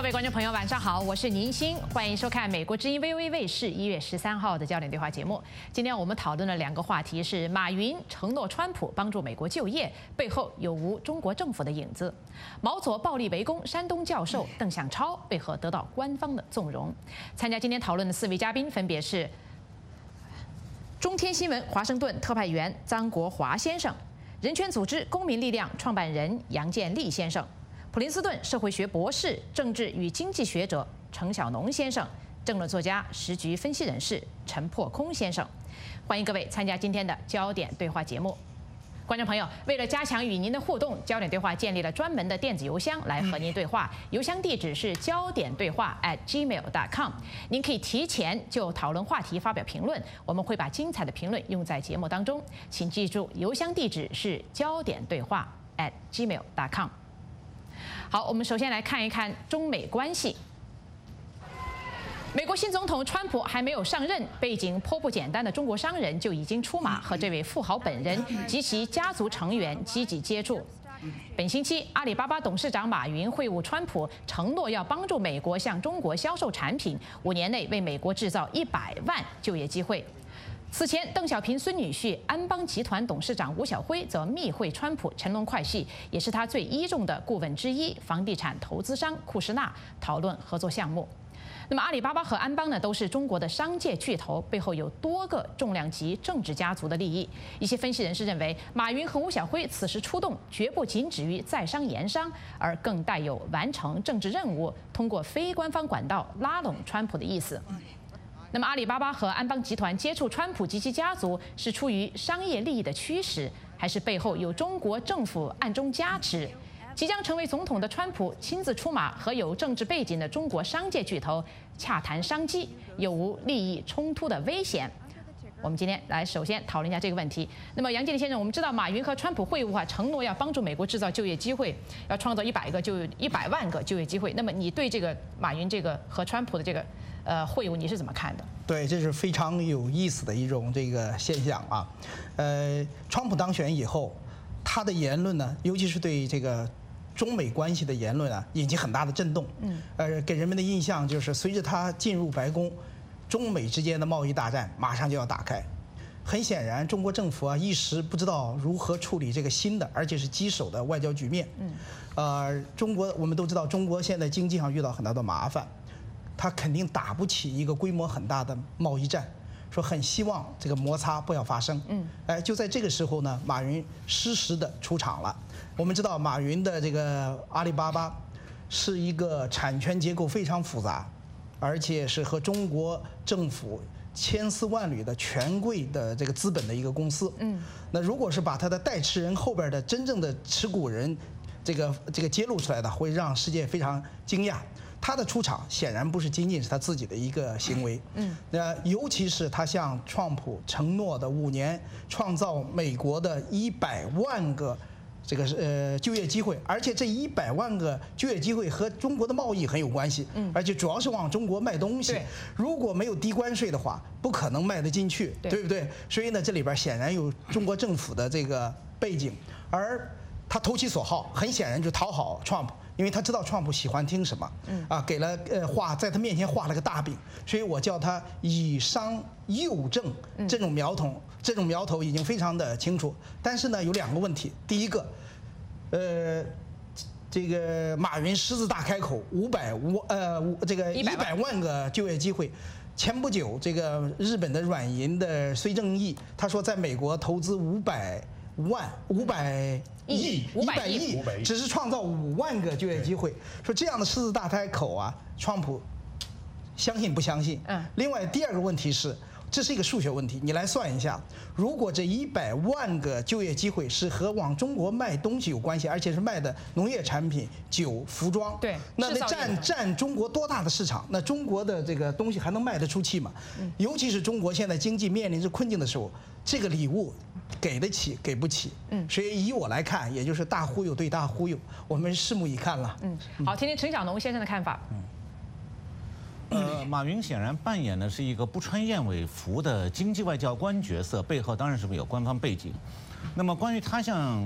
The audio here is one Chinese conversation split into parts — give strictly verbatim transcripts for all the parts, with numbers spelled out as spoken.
位观众朋友，晚上好，我是宁欣，欢迎收看美国之音 V O A 卫视一月十三号的焦点对话节目。今天我们讨论的两个话题是：马云承诺川普帮助美国就业，背后有无中国政府的影子？毛左暴力围攻山东教授邓向超，为何得到官方的纵容？参加今天讨论的四位嘉宾分别是中天新闻华盛顿特派员张国华先生，人权组织公民力量创办人杨建立先生，普林斯顿社会学博士、政治与经济学者程晓农先生，政论作家、时局分析人士陈破空先生。欢迎各位参加今天的焦点对话节目。观众朋友，为了加强与您的互动，焦点对话建立了专门的电子邮箱来和您对话，邮箱地址是焦点对话 at gmail dot com。您可以提前就讨论话题发表评论，我们会把精彩的评论用在节目当中。请记住，邮箱地址是焦点对话 at gmail dot com。好，我们首先来看一看中美关系。美国新总统川普还没有上任，背景颇不简单的中国商人就已经出马，和这位富豪本人及其家族成员积极接触。本星期，阿里巴巴董事长马云会晤川普，承诺要帮助美国向中国销售产品，五年内为美国制造一百万就业机会。此前，邓小平孙女婿安邦集团董事长吴晓辉则密会川普，乘龙快婿，也是他最倚重的顾问之一，房地产投资商库什纳，讨论合作项目。那么，阿里巴巴和安邦呢，都是中国的商界巨头，背后有多个重量级政治家族的利益。一些分析人士认为，马云和吴晓辉此时出动，绝不仅止于在商言商，而更带有完成政治任务，通过非官方管道拉拢川普的意思。那么，阿里巴巴和安邦集团接触川普及其家族，是出于商业利益的驱使，还是背后有中国政府暗中加持？即将成为总统的川普亲自出马，和有政治背景的中国商界巨头洽谈商机，有无利益冲突的危险？我们今天来首先讨论一下这个问题。那么，杨建立先生，我们知道马云和川普会晤啊，承诺要帮助美国制造就业机会，要创造一百个就一百万个就业机会。那么，你对这个马云这个和川普的这个呃会晤，你是怎么看的？ 对，这是非常有意思的一种这个现象啊。呃，川普当选以后，他的言论呢，尤其是对这个中美关系的言论啊，引起很大的震动。嗯，呃，给人们的印象就是，随着他进入白宫，中美之间的贸易大战马上就要打开。很显然，中国政府啊一时不知道如何处理这个新的，而且是棘手的外交局面。嗯，呃，中国我们都知道，中国现在经济上遇到很大的麻烦，他肯定打不起一个规模很大的贸易战。说很希望这个摩擦不要发生。嗯，哎，就在这个时候呢，马云适时的出场了。我们知道，马云的这个阿里巴巴是一个产权结构非常复杂，而且是和中国政府千丝万缕的权贵的这个资本的一个公司。嗯，那如果是把他的代持人后边的真正的持股人，这个这个揭露出来的，会让世界非常惊讶。他的出场显然不是仅仅是他自己的一个行为，嗯，那尤其是他向川普承诺的五年创造美国的一百万个这个呃就业机会，而且这一百万个就业机会和中国的贸易很有关系，嗯，而且主要是往中国卖东西，如果没有低关税的话，不可能卖得进去，对不对？所以呢，这里边显然有中国政府的这个背景，而他投其所好，很显然就讨好 Trump。因为他知道川普喜欢听什么，啊，给了呃画在他面前画了个大饼，所以我叫他以商诱政，这种苗头，这种苗头已经非常的清楚。但是呢，有两个问题，第一个，呃，这个马云狮子大开口，五百五呃这个一百万个就业机会。前不久，这个日本的软银的孙正义他说，在美国投资五百万五百。亿一百亿，只是创造五万个就业机会。说这样的狮子大开口啊，川普相信不相信？嗯。另外第二个问题是，这是一个数学问题，你来算一下，如果这一百万个就业机会是和往中国卖东西有关系，而且是卖的农业产品、酒、服装， 对， 那那占占中国多大的市场？那中国的这个东西还能卖得出去吗？嗯。尤其是中国现在经济面临着困境的时候，这个礼物给得起给不起？嗯。所以以我来看，也就是大忽悠对大忽悠，我们拭目以看了。 嗯。好，听听陈晓农先生的看法。嗯。 呃，马云显然扮演的是一个不穿燕尾服的经济外交官角色，背后当然是有官方背景。那么，关于他向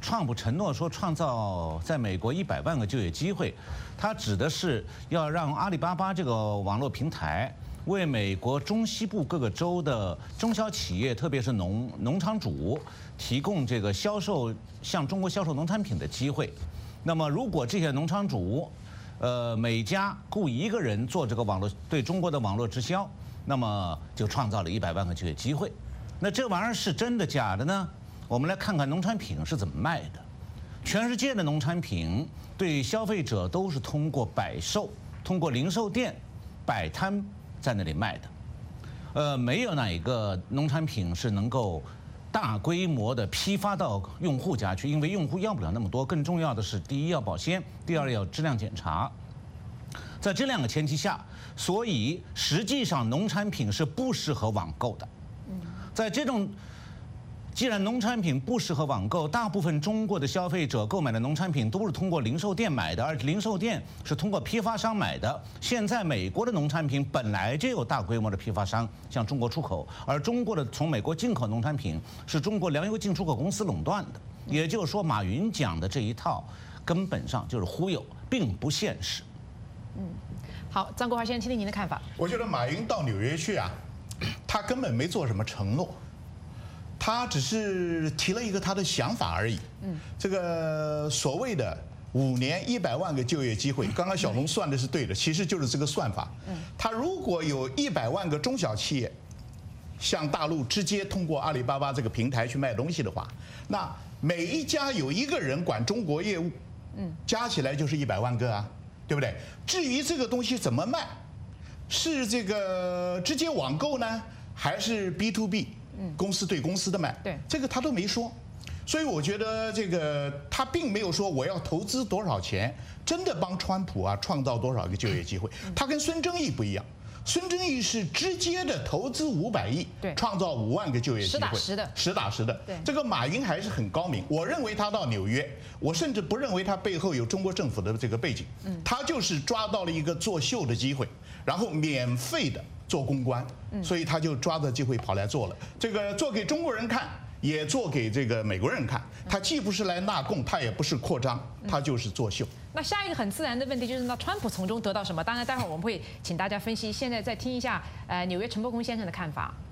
川普承诺说创造在美国一百万个就业机会，他指的是要让阿里巴巴这个网络平台为美国中西部各个州的中小企业，特别是农农场主提供这个销售向中国销售农产品的机会。那么，如果这些农场主，呃，每家雇一个人做这个网络对中国的网络直销，那么就创造了一百万个就业机会。那这玩意儿是真的假的呢？我们来看看农产品是怎么卖的。全世界的农产品对消费者都是通过摆售、通过零售店摆摊在那里卖的。呃，没有哪一个农产品是能够大规模的批发到用户家去，因为用户要不了那么多。更重要的是，第一要保鲜，第二要质量检查。在这两个前提下，所以实际上农产品是不适合网购的。在这种既然农产品不适合网购，大部分中国的消费者购买的农产品都是通过零售店买的，而零售店是通过批发商买的。现在美国的农产品本来就有大规模的批发商向中国出口，而中国的从美国进口农产品是中国粮油进出口公司垄断的。也就是说，马云讲的这一套根本上就是忽悠，并不现实。 嗯，好，张国华先生，听听您的看法。 我觉得马云到纽约去啊，他根本没做什么承诺。他只是提了一个他的想法而已。嗯，这个所谓的五年一百万个就业机会，刚刚小龙算的是对的，其实就是这个算法。嗯，他如果有一百万个中小企业向大陆直接通过阿里巴巴这个平台去卖东西的话，那每一家有一个人管中国业务，嗯，加起来就是一百万个啊，对不对？至于这个东西怎么卖，是这个直接网购呢，还是 B to B？公司对公司的卖， 对这个他都没说，所以我觉得这个他并没有说我要投资多少钱，真的帮川普啊创造多少个就业机会。他跟孙正义不一样，孙正义是直接的投资五百亿，创造五万个就业机会， 实打实的， 实打实的。 对， 这个马云还是很高明。我认为他到纽约，我甚至不认为他背后有中国政府的这个背景，他就是抓到了一个作秀的机会，然后免费的做公关，所以他就抓着机会跑来做了。这个做给中国人看，也做给这个美国人看。他既不是来纳贡，他也不是扩张，他就是作秀。 那下一个很自然的问题就是，那川普从中得到什么？当然，待会儿我们会请大家分析。现在再听一下，呃，纽约陈伯公先生的看法。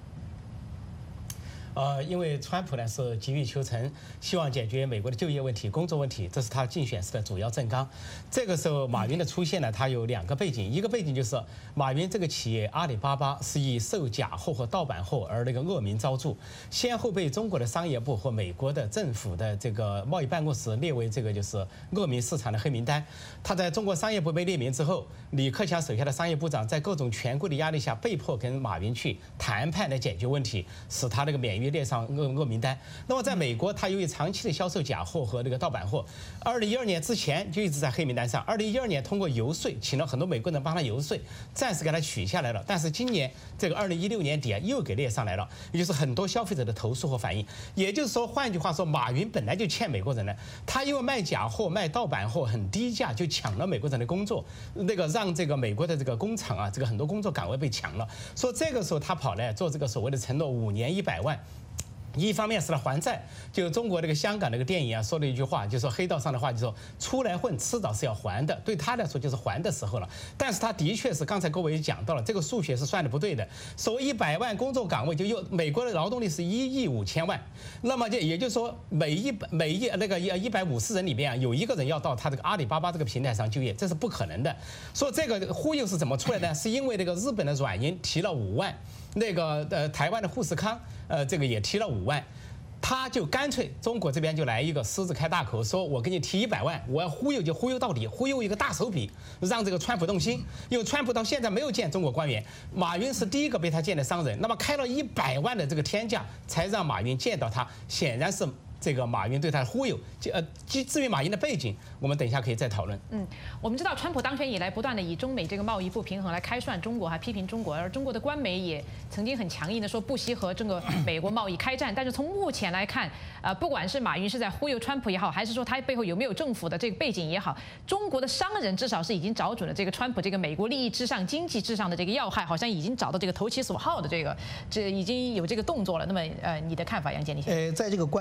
呃，因为川普呢是急于求成，希望解决美国的就业问题、工作问题，这是他竞选时的主要政纲。这个时候，马云的出现呢，他有两个背景，一个背景就是马云这个企业阿里巴巴是以售假货和盗版货而那个恶名昭著，先后被中国的商业部和美国的政府的这个贸易办公室列为这个就是恶名市场的黑名单。他在中国商业部被列名之后，李克强手下的商业部长在各种权贵的压力下，被迫跟马云去谈判来解决问题，使他那个免于列上恶恶名单。那么在美国，他由于长期的销售假货和那个盗版货，二零一二年之前就一直在黑名单上。二零一二年通过游说，请了很多美国人帮他游说，暂时给他取下来了。但是今年这个二零一六年底啊，又给列上来了，也就是很多消费者的投诉和反应。也就是说，换句话说，马云本来就欠美国人了，他因为卖假货、卖盗版货很低价，就抢了美国人的工作，那个让这个美国的这个工厂啊，这个很多工作岗位被抢了。说这个时候他跑来做这个所谓的承诺，五年一百万。一方面是来还债，就中国这个香港那个电影啊说了一句话，就说黑道上的话，就说出来混迟早是要还的，对他来说就是还的时候了。但是他的确是刚才各位也讲到了，这个数学是算的不对的。所谓一百万工作岗位，就有美国的劳动力是一亿五千万，那么就也就是说每一每一那个一百五十人里面啊，有一个人要到他这个阿里巴巴这个平台上就业，这是不可能的。说这个忽悠是怎么出来的？是因为那个日本的软银提了五万。那个呃，台湾的富士康，呃，这个也提了五万，他就干脆中国这边就来一个狮子开大口，说我给你提一百万，我要忽悠就忽悠到底，忽悠一个大手笔，让这个川普动心。因为川普到现在没有见中国官员，马云是第一个被他见的商人，那么开了一百万的这个天价，才让马云见到他，显然是。这个马云对他的忽悠，呃，至于马云的背景，我们等一下可以再讨论。 嗯，我们知道川普当选以来，不断的以中美这个贸易不平衡来开涮中国，还批评中国，而中国的官媒也曾经很强硬的说不惜和这个美国贸易开战。但是从目前来看，呃，不管是马云是在忽悠川普也好，还是说他背后有没有政府的这个背景也好，中国的商人至少是已经找准了这个川普这个美国利益至上、经济至上的这个要害，好像已经找到这个投其所好的这个，这已经有这个动作了。那么，呃，你的看法，杨建立先生？ 呃，在这个关键的时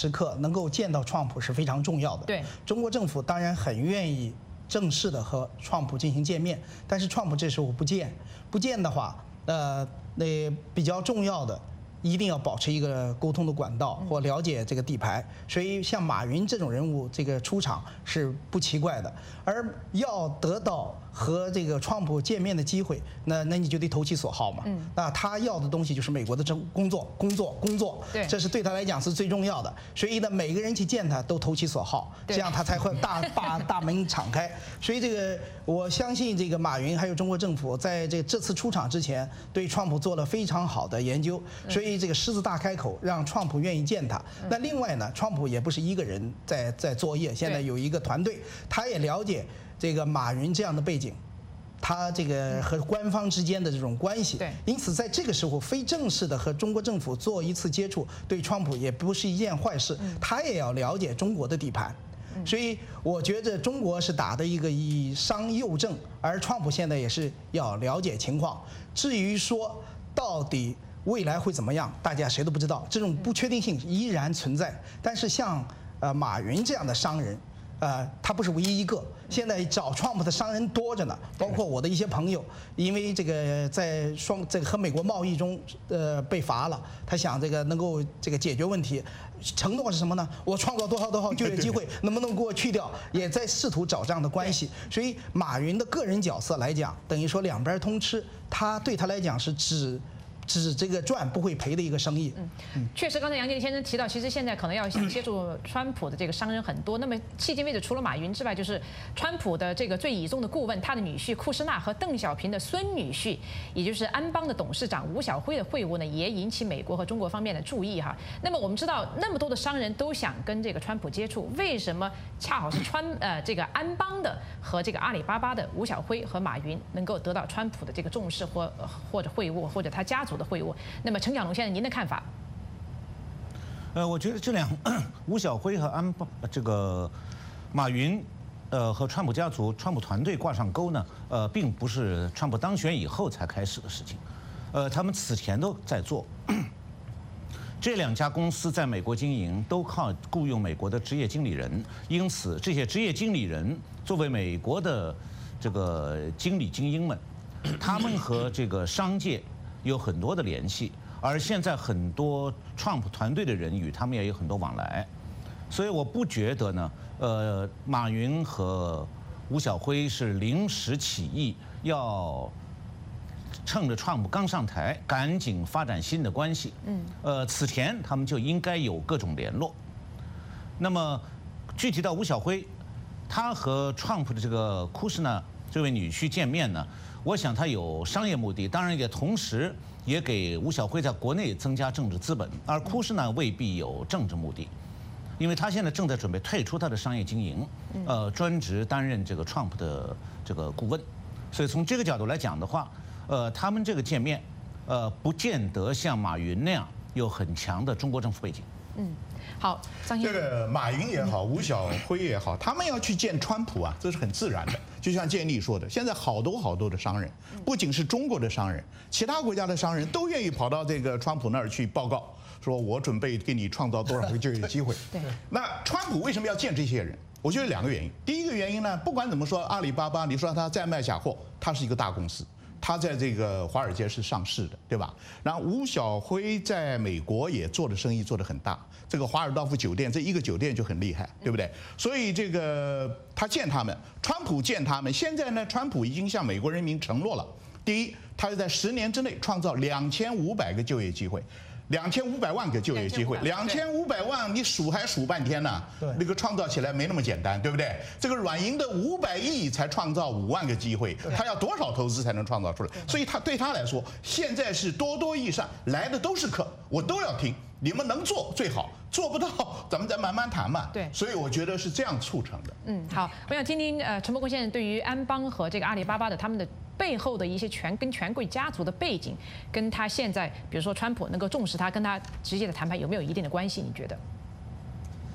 刻能够见到川普是非常重要的。 对， 中国政府当然很愿意正式的和川普进行见面，但是川普这时候不见，不见的话，呃，那比较重要的。一定要保持一个沟通的管道或了解这个底牌，所以像马云这种人物，这个出场是不奇怪的。而要得到和这个川普见面的机会，那那你就得投其所好嘛。嗯，那他要的东西就是美国的政工作，工作，工作， 对， 这是对他来讲是最重要的。所以呢，每个人去见他都投其所好，这样他才会大把大门敞开。所以这个我相信这个马云还有中国政府在这这次出场之前，对川普做了非常好的研究，所以。这个狮子大开口，让川普愿意见他。那另外呢，川普也不是一个人在在作业，现在有一个团队，他也了解这个马云这样的背景，他这个和官方之间的这种关系。 对， 因此在这个时候非正式的和中国政府做一次接触，对川普也不是一件坏事。他也要了解中国的底盘。所以我觉得中国是打的一个以商诱政，而川普现在也是要了解情况。至于说到底未来会怎么样，大家谁都不知道，这种不确定性依然存在。但是像呃马云这样的商人，呃，他不是唯一一个。现在找川普的商人多着呢，包括我的一些朋友，因为这个在双这个和美国贸易中呃被罚了，他想这个能够这个解决问题，承诺是什么呢？我创造多少多少就业机会，能不能给我去掉？也在试图找这样的关系。所以马云的个人角色来讲，等于说两边通吃，他对他来讲是只。只这个赚不会赔的一个生意。 嗯，确实，刚才杨洁先生提到，其实现在可能要接触川普的这个商人很多。那么迄今为止，除了马云之外，就是川普的这个最倚重的顾问，他的女婿库什纳和邓小平的孙女婿，也就是安邦的董事长吴晓辉的会晤呢，也引起美国和中国方面的注意哈。那么我们知道，那么多的商人都想跟这个川普接触，为什么恰好是川呃这个安邦的和这个阿里巴巴的吴晓辉和马云能够得到川普的这个重视或或者会晤或者他家族的会晤？那么陈小龙先生，您的看法？ 呃，我觉得这两吴晓辉和安邦这个马云，呃和川普家族、川普团队挂上钩呢，呃，并不是川普当选以后才开始的事情，呃，他们此前都在做。这两家公司在美国经营，都靠雇佣美国的职业经理人，因此这些职业经理人作为美国的这个经理精英们，他们和这个商界有很多的联系，而现在很多川普团队的人与他们也有很多往来，所以我不觉得呢，呃，马云和吴晓辉是临时起意要趁着川普刚上台，赶紧发展新的关系。嗯，呃，此前他们就应该有各种联络。那么具体到吴晓辉，他和川普的这个库什纳这位女婿见面呢？我想他有商业目的，当然也同时也给吴晓辉在国内增加政治资本，而库什纳未必有政治目的，因为他现在正在准备退出他的商业经营，呃，专职担任这个 Trump 的这个顾问，所以从这个角度来讲的话，呃，他们这个见面，呃，不见得像马云那样有很强的中国政府背景。嗯。 好，张先生， 这个马云也好，吴晓辉也好，他们要去见川普啊，这是很自然的。就像建立说的，现在好多好多的商人，不仅是中国的商人，其他国家的商人都愿意跑到这个川普那儿去报告，说我准备给你创造多少个就业机会。 对。 那川普为什么要见这些人？我觉得有两个原因。第一个原因呢，不管怎么说，阿里巴巴，你说它在卖假货，它是一个大公司。他在这个华尔街是上市的，对吧？然后吴晓辉在美国也做的生意做得很大，这个华尔道夫酒店这一个酒店就很厉害，对不对？所以这个他见他们，川普见他们，现在呢，川普已经向美国人民承诺了，第一，他要在十年之内创造两千五百个就业机会。两千五百万个就业机会，两千五百万你数还数半天呢？那个创造起来没那么简单，对不对？这个软银的五百亿才创造五万个机会，他要多少投资才能创造出来？所以他对他来说，现在是多多益善，来的都是客，我都要听。你们能做最好，做不到咱们再慢慢谈嘛。 对， 所以我觉得是这样促成的。 嗯，好，我想听听呃陈伯坤先生对于安邦和这个阿里巴巴的他们的背后的一些权跟权贵家族的背景，跟他现在比如说川普能够重视他，跟他直接的谈判有没有一定的关系？你觉得？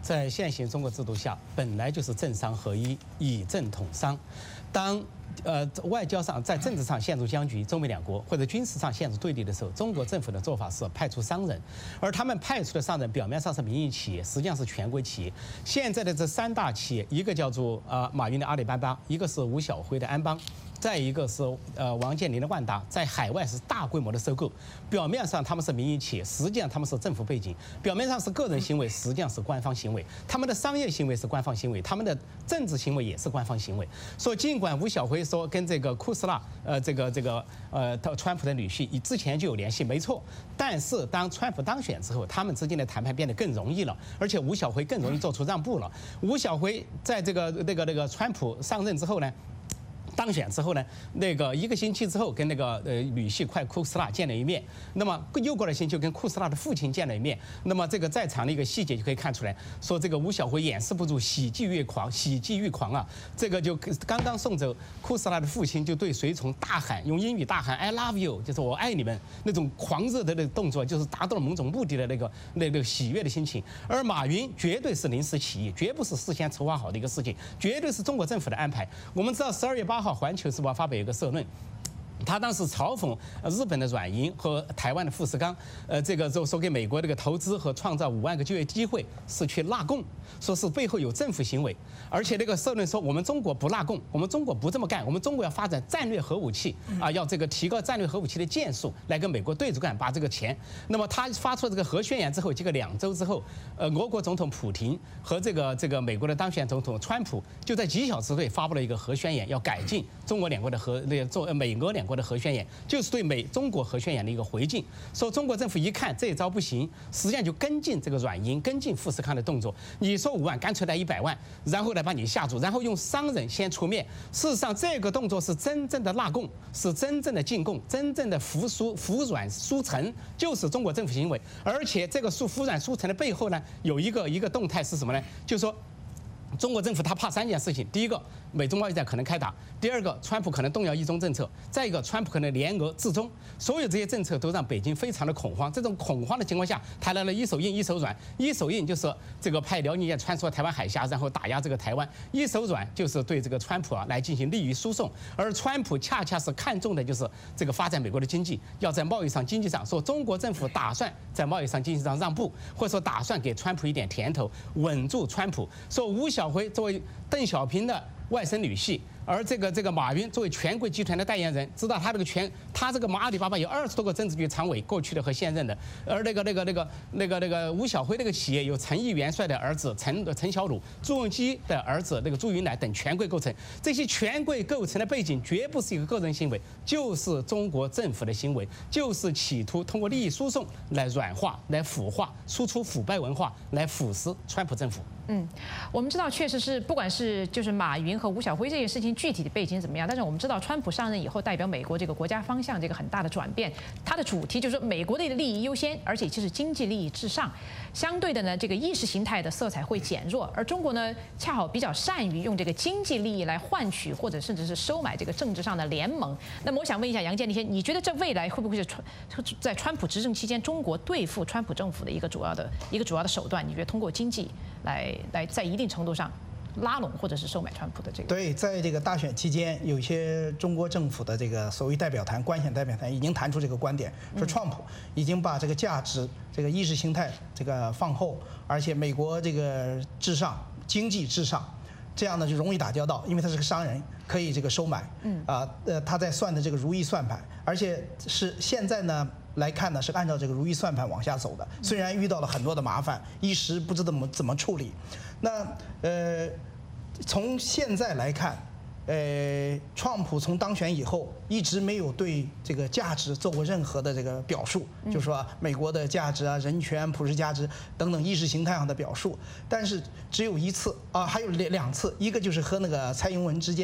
在现行中国制度下，本来就是政商合一，以政统商。当呃外交上在政治上陷入僵局，中美两国或者军事上陷入对立的时候，中国政府的做法是派出商人，而他们派出的商人表面上是民营企业，实际上是权贵企业。现在的这三大企业，一个叫做呃马云的阿里巴巴，一个是吴晓辉的安邦。再一个是呃王健林的万达，在海外是大规模的收购，表面上他们是民营企业，实际上他们是政府背景；表面上是个人行为，实际上是官方行为。他们的商业行为是官方行为，他们的政治行为也是官方行为。所以尽管吴晓辉说跟这个库斯拉呃这个这个呃川普的女婿以之前就有联系，没错。但是当川普当选之后，他们之间的谈判变得更容易了，而且吴晓辉更容易做出让步了。吴晓辉在这个那个那个川普上任之后呢，当选之后呢，那个一个星期之后跟那个呃女婿快库斯拉见了一面，那么又过了星期跟库斯拉的父亲见了一面，那么这个在场的一个细节就可以看出来，说这个吴晓辉掩饰不住喜极越狂，喜极欲狂啊！这个就刚刚送走库斯拉的父亲，就对随从大喊，用英语大喊 "I love you"， 就是我爱你们，那种狂热的那个动作，就是达到了某种目的的那个那个喜悦的心情。而马云绝对是临时起意，绝不是事先筹划好的一个事情，绝对是中国政府的安排。我们知道十二月八号。《环球时报》发表一个社论，他当时嘲讽日本的软银和台湾的富士康，呃，这个就说给美国这个投资和创造五万个就业机会是去纳贡，说是背后有政府行为，而且那个社论说我们中国不纳贡，我们中国不这么干，我们中国要发展战略核武器啊，要这个提高战略核武器的件数来跟美国对着干，把这个钱。那么他发出这个核宣言之后，结果两周之后，呃，俄国总统普廷和这个这个美国的当选总统川普就在几小时内发布了一个核宣言，要改进中国两国的核那个中美俄两国的核宣言，就是对美中国核宣言的一个回敬。说中国政府一看这一招不行，实际上就跟进这个软银、跟进富士康的动作。你说五万，干脆来一百万，然后来把你吓住，然后用商人先出面。事实上，这个动作是真正的纳贡，是真正的进贡，真正的服输、服软输诚，就是中国政府行为。而且这个输服软输诚的背后呢，有一个一个动态是什么呢？就是说，中国政府他怕三件事情：第一个，美中贸易战可能开打；第二个，川普可能动摇一中政策；再一个，川普可能联俄制中。所有这些政策都让北京非常的恐慌。这种恐慌的情况下，他来了一手硬一手软。一手硬就是这个派辽宁舰穿梭台湾海峡，然后打压这个台湾；一手软就是对这个川普啊来进行利益输送。而川普恰恰是看重的就是这个发展美国的经济，要在贸易上、经济上，说中国政府打算在贸易上、经济上让步，或者说打算给川普一点甜头，稳住川普。说吴晓辉作为邓小平的外甥女婿，而这个这个马云作为权贵集团的代言人，知道他这个权，他这个马阿里巴巴有二十多个政治局常委，过去的和现任的，而那个那个那个那个那个吴晓辉那个企业有陈毅元帅的儿子陈陈小鲁、朱镕基的儿子那个朱云来等权贵构成，这些权贵构成的背景绝不是一个个人行为，就是中国政府的行为，就是企图通过利益输送来软化、来腐化、输出腐败文化，来腐蚀川普政府。 嗯，我们知道确实是，不管是就是马云和吴晓辉这件事情具体的背景怎么样，但是我们知道川普上任以后，代表美国这个国家方向这个很大的转变，它的主题就是美国的利益优先，而且其实经济利益至上。相对的呢，这个意识形态的色彩会减弱，而中国呢，恰好比较善于用这个经济利益来换取或者甚至是收买这个政治上的联盟。那么我想问一下杨建立先，你觉得这未来会不会是川在川普执政期间，中国对付川普政府的一个主要的一个主要的手段？你觉得通过经济来来在一定程度上拉拢或者是收买川普的这个？ 对，在这个大选期间，有些中国政府的这个所谓代表团、官选代表团已经谈出这个观点，说川普已经把这个价值、这个意识形态这个放后，而且美国这个至上、经济至上，这样呢就容易打交道，因为他是个商人，可以这个收买。嗯啊呃，他在算的这个如意算盘，而且是现在呢来看呢是按照这个如意算盘往下走的，虽然遇到了很多的麻烦，一时不知怎么怎么处理。那呃，从现在来看，呃，川普从当选以后一直没有对这个价值做过任何的这个表述，就说美国的价值啊、人权、普世价值等等意识形态上的表述。但是只有一次啊，还有两两次，一个就是和那个蔡英文之间的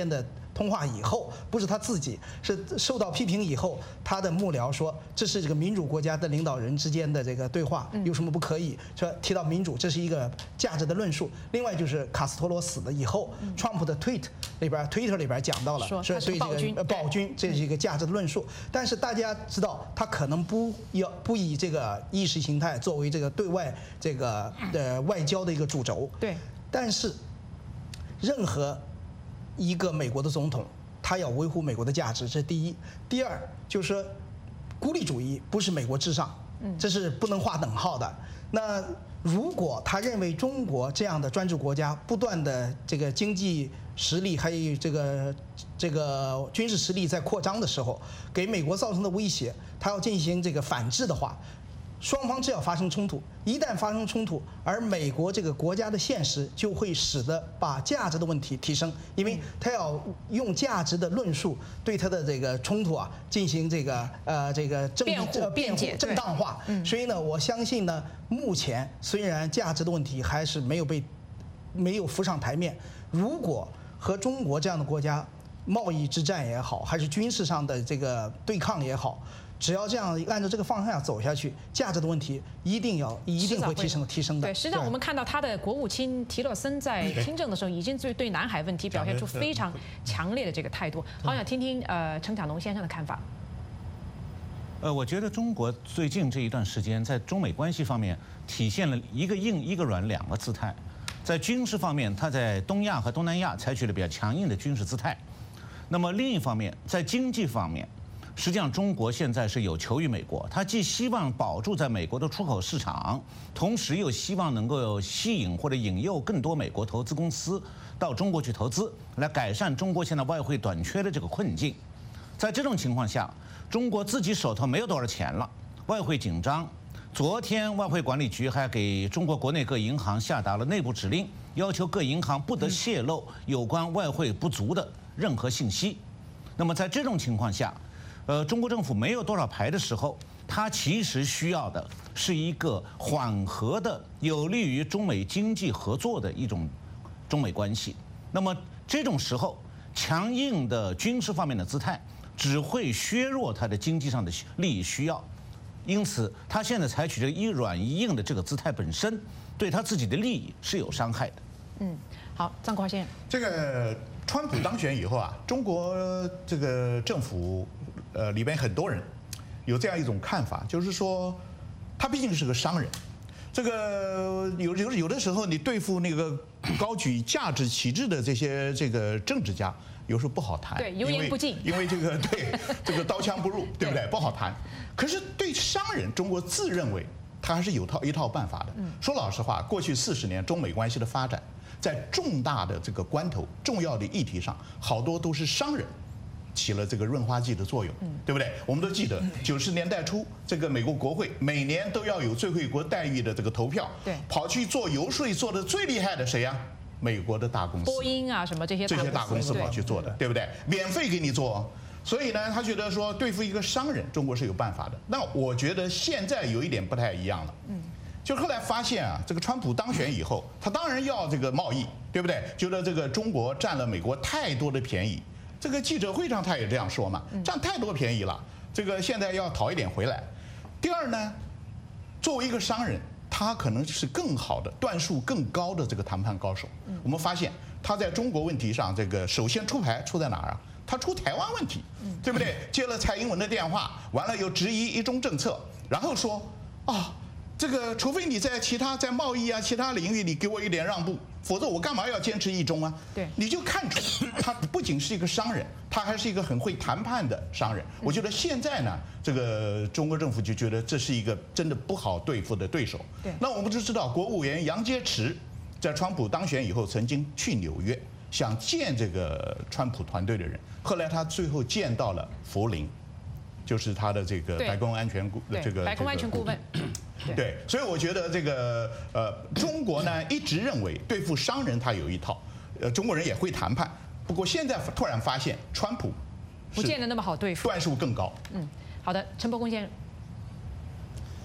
通话以后，不是他自己，是受到批评以后，他的幕僚说这是这个民主国家的领导人之间的这个对话，有什么不可以？说提到民主，这是一个价值的论述。另外就是卡斯特罗死了以后，川普的 tweet 里边 Twitter 里边讲到了， 说对这个暴君，这是一个价值的论述。但是大家知道，他可能不要不以这个意识形态作为这个对外这个呃外交的一个主轴。 对， 但是任何一个美国的总统，他要维护美国的价值，这是第一。第二就是说，孤立主义不是美国至上，这是不能划等号的。那如果他认为中国这样的专制国家不断的这个经济实力还有这个这个军事实力在扩张的时候，给美国造成的威胁，他要进行这个反制的话，双方只要发生冲突，一旦发生冲突，而美国这个国家的现实就会使得把价值的问题提升，因为他要用价值的论述对他的这个冲突啊进行这个呃这个正辩护、辩解、 正当化。所以呢，我相信呢，目前虽然价值的问题还是没有被没有浮上台面，如果和中国这样的国家贸易之战也好，还是军事上的这个对抗也好，只要这样按照这个方向走下去，价值的问题一定要一定会提升提升的。 对，实际上我们看到他的国务卿提勒森在听证的时候，已经对对南海问题表现出非常强烈的这个态度。好想听听呃陈甲农先生的看法。 呃，我觉得中国最近这一段时间在中美关系方面体现了一个硬一个软两个姿态。在军事方面，它在东亚和东南亚采取了比较强硬的军事姿态。那么另一方面，在经济方面，实际上中国现在是有求于美国，它既希望保住在美国的出口市场，同时又希望能够吸引或者引诱更多美国投资公司到中国去投资，来改善中国现在外汇短缺的这个困境。在这种情况下，中国自己手头没有多少钱了，外汇紧张。昨天外汇管理局还给中国国内各银行下达了内部指令，要求各银行不得泄露有关外汇不足的任何信息。那么在这种情况下，呃，中国政府没有多少牌的时候，它其实需要的是一个缓和的、有利于中美经济合作的一种中美关系。那么这种时候，强硬的军事方面的姿态只会削弱它的经济上的利益需要。因此，他现在采取这一软一硬的这个姿态本身，对他自己的利益是有伤害的。 嗯，好，张国华先生， 这个川普当选以后啊，中国这个政府呃里边很多人有这样一种看法，就是说他毕竟是个商人，这个有有有的时候你对付那个高举价值旗帜的这些这个政治家，有时候不好谈， 对，油盐不进， 因为这个对这个刀枪不入，对不对？不好谈。可是对商人，中国自认为他还是有套一套办法的。说老实话，过去四十年中美关系的发展，在重大的这个关头、重要的议题上，好多都是商人起了这个润滑剂的作用，对不对？我们都记得九十年代初，这个美国国会每年都要有最惠国待遇的这个投票， 对， 跑去做游说做的最厉害的谁呀？美国的大公司， 波音啊什么这些这些大公司跑去做的，对不对？免费给你做。所以呢，他觉得说对付一个商人，中国是有办法的。那我觉得现在有一点不太一样了，嗯，就后来发现啊，这个川普当选以后，他当然要这个贸易，对不对？觉得这个中国占了美国太多的便宜。这个记者会上他也这样说嘛，占太多便宜了，这个现在要讨一点回来。第二呢，作为一个商人，他可能是更好的、段数更高的这个谈判高手。我们发现他在中国问题上，这个首先出牌出在哪儿啊？他出台湾问题，对不对？接了蔡英文的电话，完了又质疑一中政策，然后说啊，这个除非你在其他在贸易啊其他领域你给我一点让步，否则我干嘛要坚持一中啊？ 对， 你就看出他不仅是一个商人，他还是一个很会谈判的商人。我觉得现在呢，这个中国政府就觉得这是一个真的不好对付的对手。 对， 那我们就知道，国务员杨洁篪在川普当选以后，曾经去纽约想见这个川普团队的人，后来他最后见到了弗林，就是他的这个白宫安全顾这个白宫安全顾问。 对，所以我觉得这个呃，中国呢一直认为对付商人他有一套，呃，中国人也会谈判，不过现在突然发现川普不见得那么好对付， 段数更高。 嗯，好的，陈伯公先生。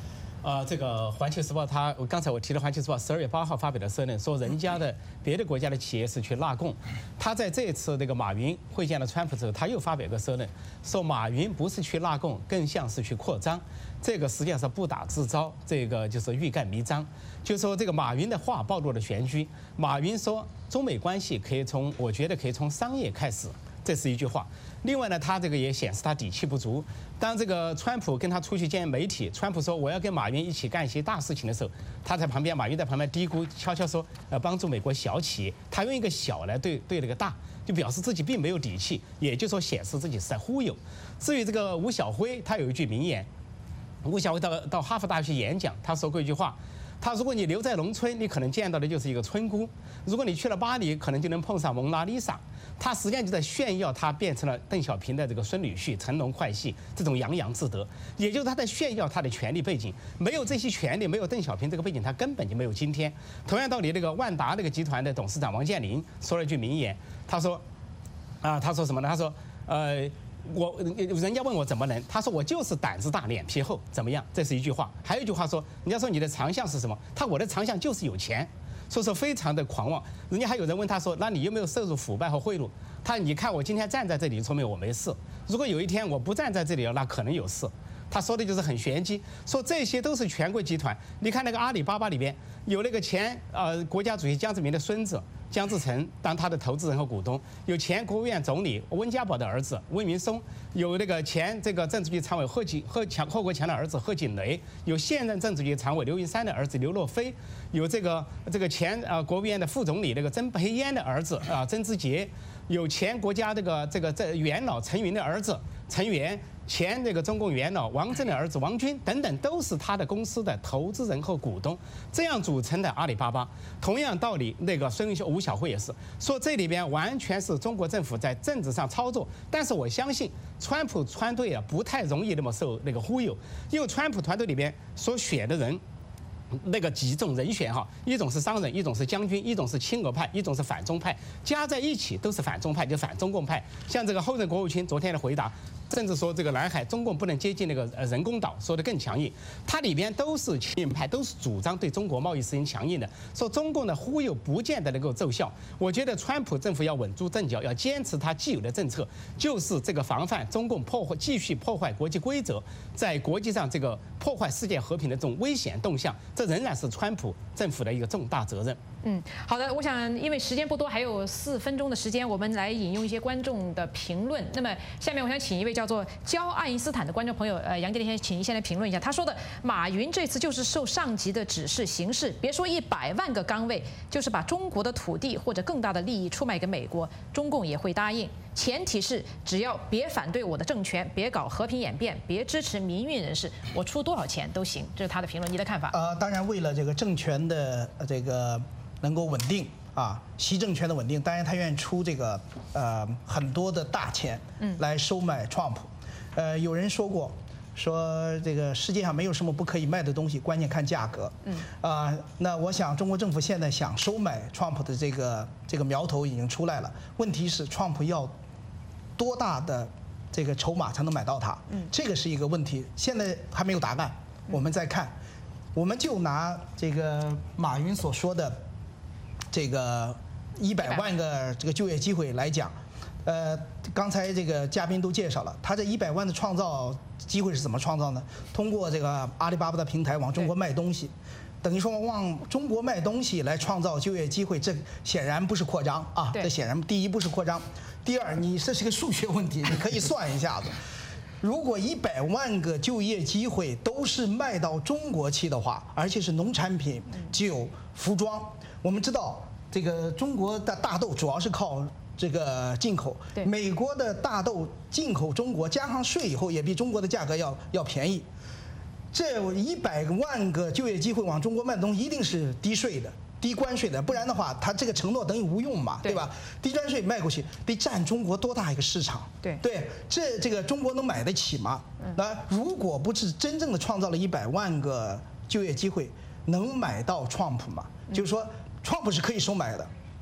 呃，这个《环球时报》它，刚才我提了，《环球时报》十二月八号发表的社论说，人家的别的国家的企业是去纳贡，他在这次这个马云会见了川普之后，他又发表一个社论，说马云不是去纳贡，更像是去扩张，这个实际上是不打自招，这个就是欲盖弥彰，就说这个马云的话暴露了玄机。马云说，中美关系可以从，我觉得可以从商业开始。这是一句话。另外呢，他这个也显示他底气不足。当这个川普跟他出去见媒体，川普说我要跟马云一起干一些大事情的时候，他在旁边，马云在旁边嘀咕，悄悄说，呃，帮助美国小企业。他用一个小来对对那个大，就表示自己并没有底气，也就是说显示自己是在忽悠。至于这个吴晓辉，他有一句名言，吴晓辉到到哈佛大学演讲，他说过一句话。他如果你留在农村，你可能见到的就是一个村姑；如果你去了巴黎，可能就能碰上蒙娜丽莎。他实际上就在炫耀他变成了邓小平的这个孙女婿，乘龙快婿，这种洋洋自得，也就是他在炫耀他的权力背景。没有这些权力，没有邓小平这个背景，他根本就没有今天。同样道理，那个万达那个集团的董事长王健林说了一句名言，他说，啊，他说什么呢？他说，呃。我人家问我怎么能，他说我就是胆子大脸皮厚，怎么样？这是一句话。还有一句话说，人家说你的长项是什么？他我的长项就是有钱，所以说非常的狂妄。人家还有人问他说，那你有没有涉入腐败和贿赂？他你看我今天站在这里，说明我没事。如果有一天我不站在这里了，那可能有事。他说的就是很玄机，说这些都是权贵集团。你看那个阿里巴巴里边有那个前呃国家主席江泽民的孙子江志成当他的投资人和股东，有前国务院总理温家宝的儿子温云松，有那个前这个政治局常委贺锦贺强贺国强的儿子贺锦雷，有现任政治局常委刘云山的儿子刘洛飞，有这个这个前呃国务院的副总理那个曾培燕的儿子啊曾之杰，有前国家这个这个这元老陈云的儿子陈元。前这个中共元老王震的儿子王军等等，都是他的公司的投资人和股东，这样组成的阿里巴巴。同样道理，那个孙吴晓辉也是说，这里边完全是中国政府在政治上操作。但是我相信，川普团队啊不太容易那么受那个忽悠，因为川普团队里边所选的人。那个几种人选哈，一种是商人，一种是将军，一种是亲俄派，一种是反中派，加在一起都是反中派，就反中共派。像这个后任国务卿昨天的回答，甚至说这个南海中共不能接近那个呃人工岛，说的更强硬。它里边都是亲印派，都是主张对中国贸易实行强硬的，说中共的忽悠不见得能够奏效。我觉得川普政府要稳住阵脚，要坚持他既有的政策，就是这个防范中共破坏、继续破坏国际规则，在国际上这个破坏世界和平的这种危险动向。这仍然是川普政府的一个重大责任。 嗯，好的，我想因为时间不多，还有四分钟的时间，我们来引用一些观众的评论。那么下面我想请一位叫做焦爱因斯坦的观众朋友，呃，杨杰先请您先来评论一下。他说的，马云这次就是受上级的指示行事，别说一百万个岗位，就是把中国的土地或者更大的利益出卖给美国，中共也会答应。前提是只要别反对我的政权，别搞和平演变，别支持民运人士，我出多少钱都行。这是他的评论，你的看法？ 呃，当然为了这个政权的这个能够稳定啊，习政权的稳定，当然他愿意出这个呃很多的大钱，嗯，来收买 Trump。呃，有人说过，说这个世界上没有什么不可以卖的东西，关键看价格。嗯，啊、呃，那我想中国政府现在想收买 Trump 的这个这个苗头已经出来了，问题是 Trump 要多大的这个筹码才能买到它？嗯，这个是一个问题，现在还没有答案，我们再看。我们就拿这个马云所说的这个一百万个这个就业机会来讲，呃，刚才这个嘉宾都介绍了，他这一百万的创造机会是怎么创造呢？通过这个阿里巴巴的平台往中国卖东西，等于说往中国卖东西来创造就业机会，这显然不是扩张啊，这显然第一不是扩张，第二你这是个数学问题，你可以算一下子。如果一百万个就业机会都是卖到中国去的话，而且是农产品、酒、服装，我们知道这个中国的大豆主要是靠这个进口，美国的大豆进口中国加上税以后，也比中国的价格要要便宜。这一百万个就业机会往中国卖的东西，一定是低税的。低关税的，不然的话，它这个承诺等于无用嘛，对吧？低关税卖过去，得占中国多大一个市场？ 对对，这这个中国能买得起吗？那如果不是真正的创造了一百万个就业机会，能买到 Trump 吗？就是说 ，Trump 是可以收买的，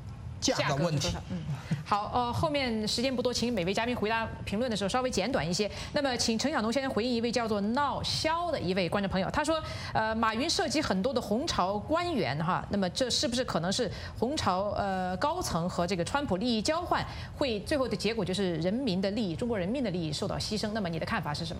价格问题。 嗯，好，呃，后面时间不多，请每位嘉宾回答评论的时候稍微简短一些。那么，请陈晓东先生回应一位叫做闹萧的一位观众朋友，他说，呃，马云涉及很多的红潮官员哈，那么这是不是可能是红潮呃高层和这个川普利益交换，会最后的结果就是人民的利益，中国人民的利益受到牺牲？那么你的看法是什么？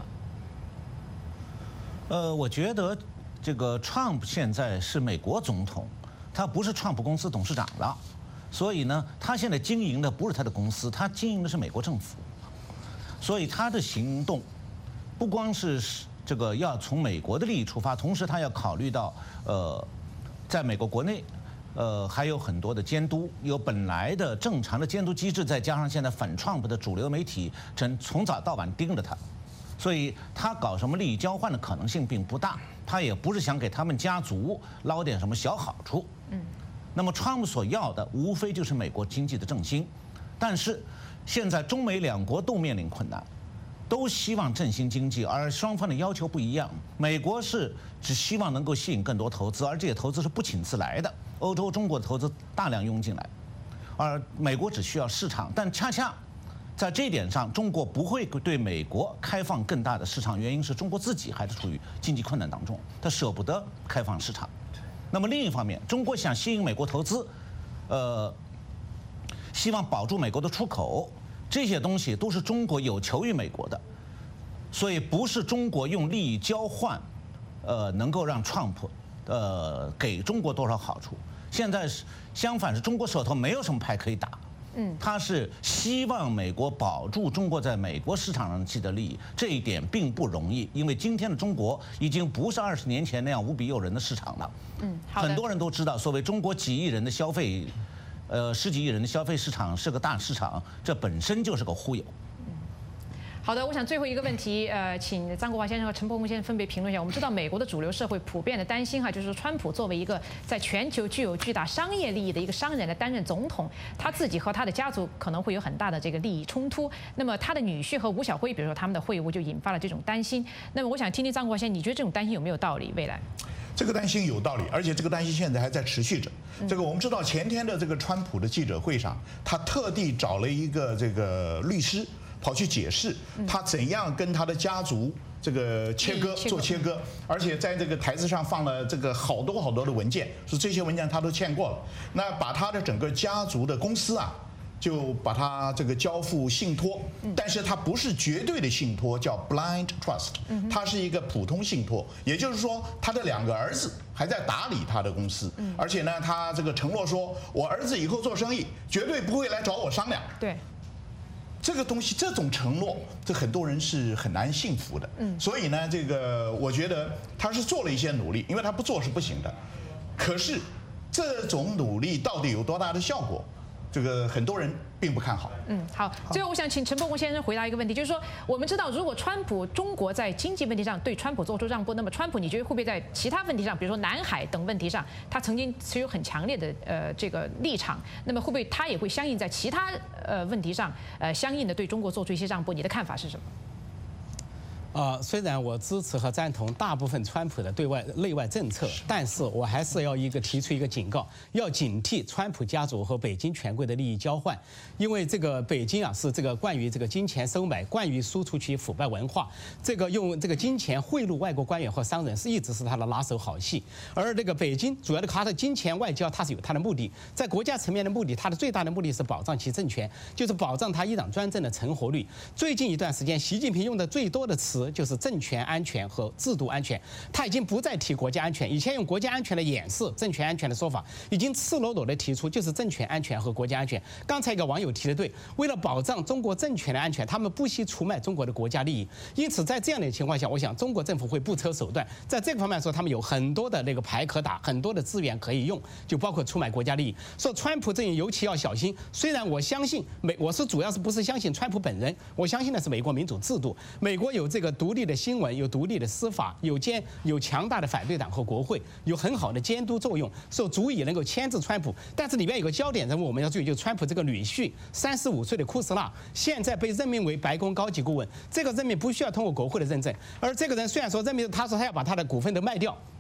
呃，我觉得这个 Trump 现在是美国总统，他不是 Trump 公司董事长了，所以呢，他现在经营的不是他的公司，他经营的是美国政府，所以他的行动不光是这个要从美国的利益出发，同时他要考虑到呃，在美国国内。呃，还有很多的监督，有本来的正常的监督机制，再加上现在反 Trump 的主流媒体，真从早到晚盯着他，所以他搞什么利益交换的可能性并不大，他也不是想给他们家族捞点什么小好处。嗯，那么 Trump 所要的无非就是美国经济的振兴，但是现在中美两国都面临困难。都希望振兴经济，而双方的要求不一样。美国是只希望能够吸引更多投资，而这些投资是不请自来的。欧洲、中国的投资大量涌进来，而美国只需要市场。但恰恰在这一点上，中国不会对美国开放更大的市场，原因是中国自己还是处于经济困难当中，他舍不得开放市场。那么另一方面，中国想吸引美国投资，呃，希望保住美国的出口。这些东西都是中国有求于美国的，所以不是中国用利益交换，呃，能够让 Trump， 呃，给中国多少好处。现在是相反，是中国手头没有什么牌可以打，嗯，他是希望美国保住中国在美国市场上既得利益，这一点并不容易，因为今天的中国已经不是二十年前那样无比诱人的市场了。嗯，很多人都知道，所谓中国几亿人的消费。呃，十几亿人的消费市场是个大市场，这本身就是个忽悠。 好的，我想最后一个问题，呃，请张国华先生和陈伯宏先生分别评论一下。我们知道美国的主流社会普遍的担心哈，就是说川普作为一个在全球具有巨大商业利益的一个商人来担任总统，他自己和他的家族可能会有很大的这个利益冲突。那么他的女婿和吴晓辉，比如说他们的会晤，就引发了这种担心。那么我想听听张国华先生，你觉得这种担心有没有道理？未来？ 这个担心有道理，而且这个担心现在还在持续着。这个我们知道，前天的这个川普的记者会上，他特地找了一个这个律师跑去解释他怎样跟他的家族这个切割做切割，而且在这个台子上放了这个好多好多的文件，说这些文件他都见过了。那把他的整个家族的公司啊，就把它这个交付信托，但是它不是绝对的信托，叫 blind trust， 它是一个普通信托，也就是说，他的两个儿子还在打理他的公司，而且呢，他这个承诺说，我儿子以后做生意绝对不会来找我商量。 对。 这个东西，这种承诺，这很多人是很难信服的。嗯，所以呢，这个我觉得他是做了一些努力，因为他不做是不行的。可是，这种努力到底有多大的效果？这个很多人并不看好。 嗯，好。最后，我想请陈伯宏先生回答一个问题，就是说，我们知道，如果川普中国在经济问题上对川普做出让步，那么川普你觉得会不会在其他问题上，比如说南海等问题上，他曾经持有很强烈的呃这个立场，那么会不会他也会相应在其他呃问题上呃相应的对中国做出一些让步？你的看法是什么？ 呃，虽然我支持和赞同大部分川普的对外内外政策，但是我还是要一个提出一个警告，要警惕川普家族和北京权贵的利益交换，因为这个北京啊是这个惯于这个金钱收买，惯于输出其腐败文化，这个用这个金钱贿赂外国官员和商人是一直是他的拿手好戏，而这个北京主要的靠他的金钱外交，它是有它的目的，在国家层面的目的，它的最大的目的是保障其政权，就是保障他一党专政的成活率。最近一段时间，习近平用的最多的词就是政权安全和制度安全，他已经不再提国家安全，以前用国家安全的掩饰政权安全的说法，已经赤裸裸的提出就是政权安全和国家安全。刚才一个网友提的对，为了保障中国政权的安全，他们不惜出卖中国的国家利益。因此，在这样的情况下，我想中国政府会不择手段，在这个方面说，他们有很多的那个牌可打，很多的资源可以用，就包括出卖国家利益。说川普阵营尤其要小心。虽然我相信美，我是主要是不是相信川普本人，我相信的是美国民主制度，美国有这个独立的新闻，有独立的司法，有监有强大的反对党和国会，有很好的监督作用，说足以能够牵制川普。但是里面有个焦点人物，我们要注意，就是川普这个女婿，三十五岁的库斯纳，现在被任命为白宫高级顾问。这个任命不需要通过国会的认证，而这个人虽然说任命，他说他要把他的股份都卖掉。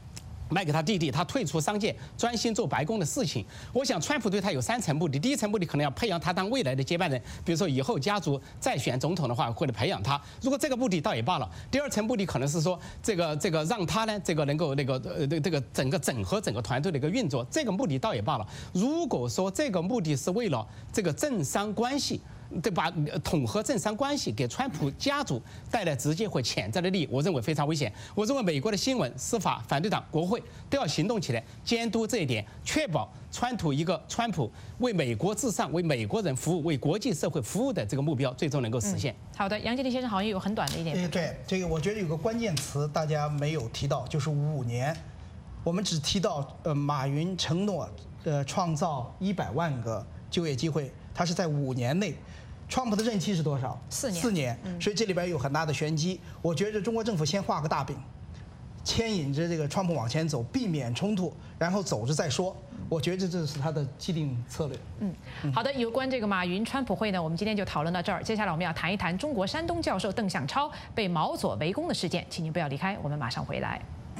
卖给他弟弟，他退出商界，专心做白宫的事情。我想，川普对他有三层目的：第一层目的可能要培养他当未来的接班人，比如说以后家族再选总统的话，会培养他。如果这个目的倒也罢了。第二层目的可能是说，这个这个让他呢，这个能够那个呃这个整个整合整个团队的一个运作，这个目的倒也罢了。如果说这个目的是为了这个政商关系，对吧？统合政商关系给川普家族带来直接或潜在的利益，我认为非常危险。我认为美国的新闻、司法、反对党、国会都要行动起来，监督这一点，确保川普一个川普为美国至上、为美国人服务、为国际社会服务的这个目标，最终能够实现。 嗯、好的，杨洁篪先生好像有很短的一点。 对，这个我觉得有个关键词大家没有提到，就是五年。我们只提到呃，马云承诺呃创造一百万个就业机会，他是在五年内。川普的任期是多少？ 四年。 四年，所以这里边有很大的玄机。我觉得中国政府先画个大饼，牵引着这个川普往前走，避免冲突，然后走着再说。我觉得这是他的既定策略。 嗯，好的。有关这个马云川普会呢，我们今天就讨论到这儿。接下来我们要谈一谈中国山东教授邓向超被毛左围攻的事件，请您不要离开，我们马上回来。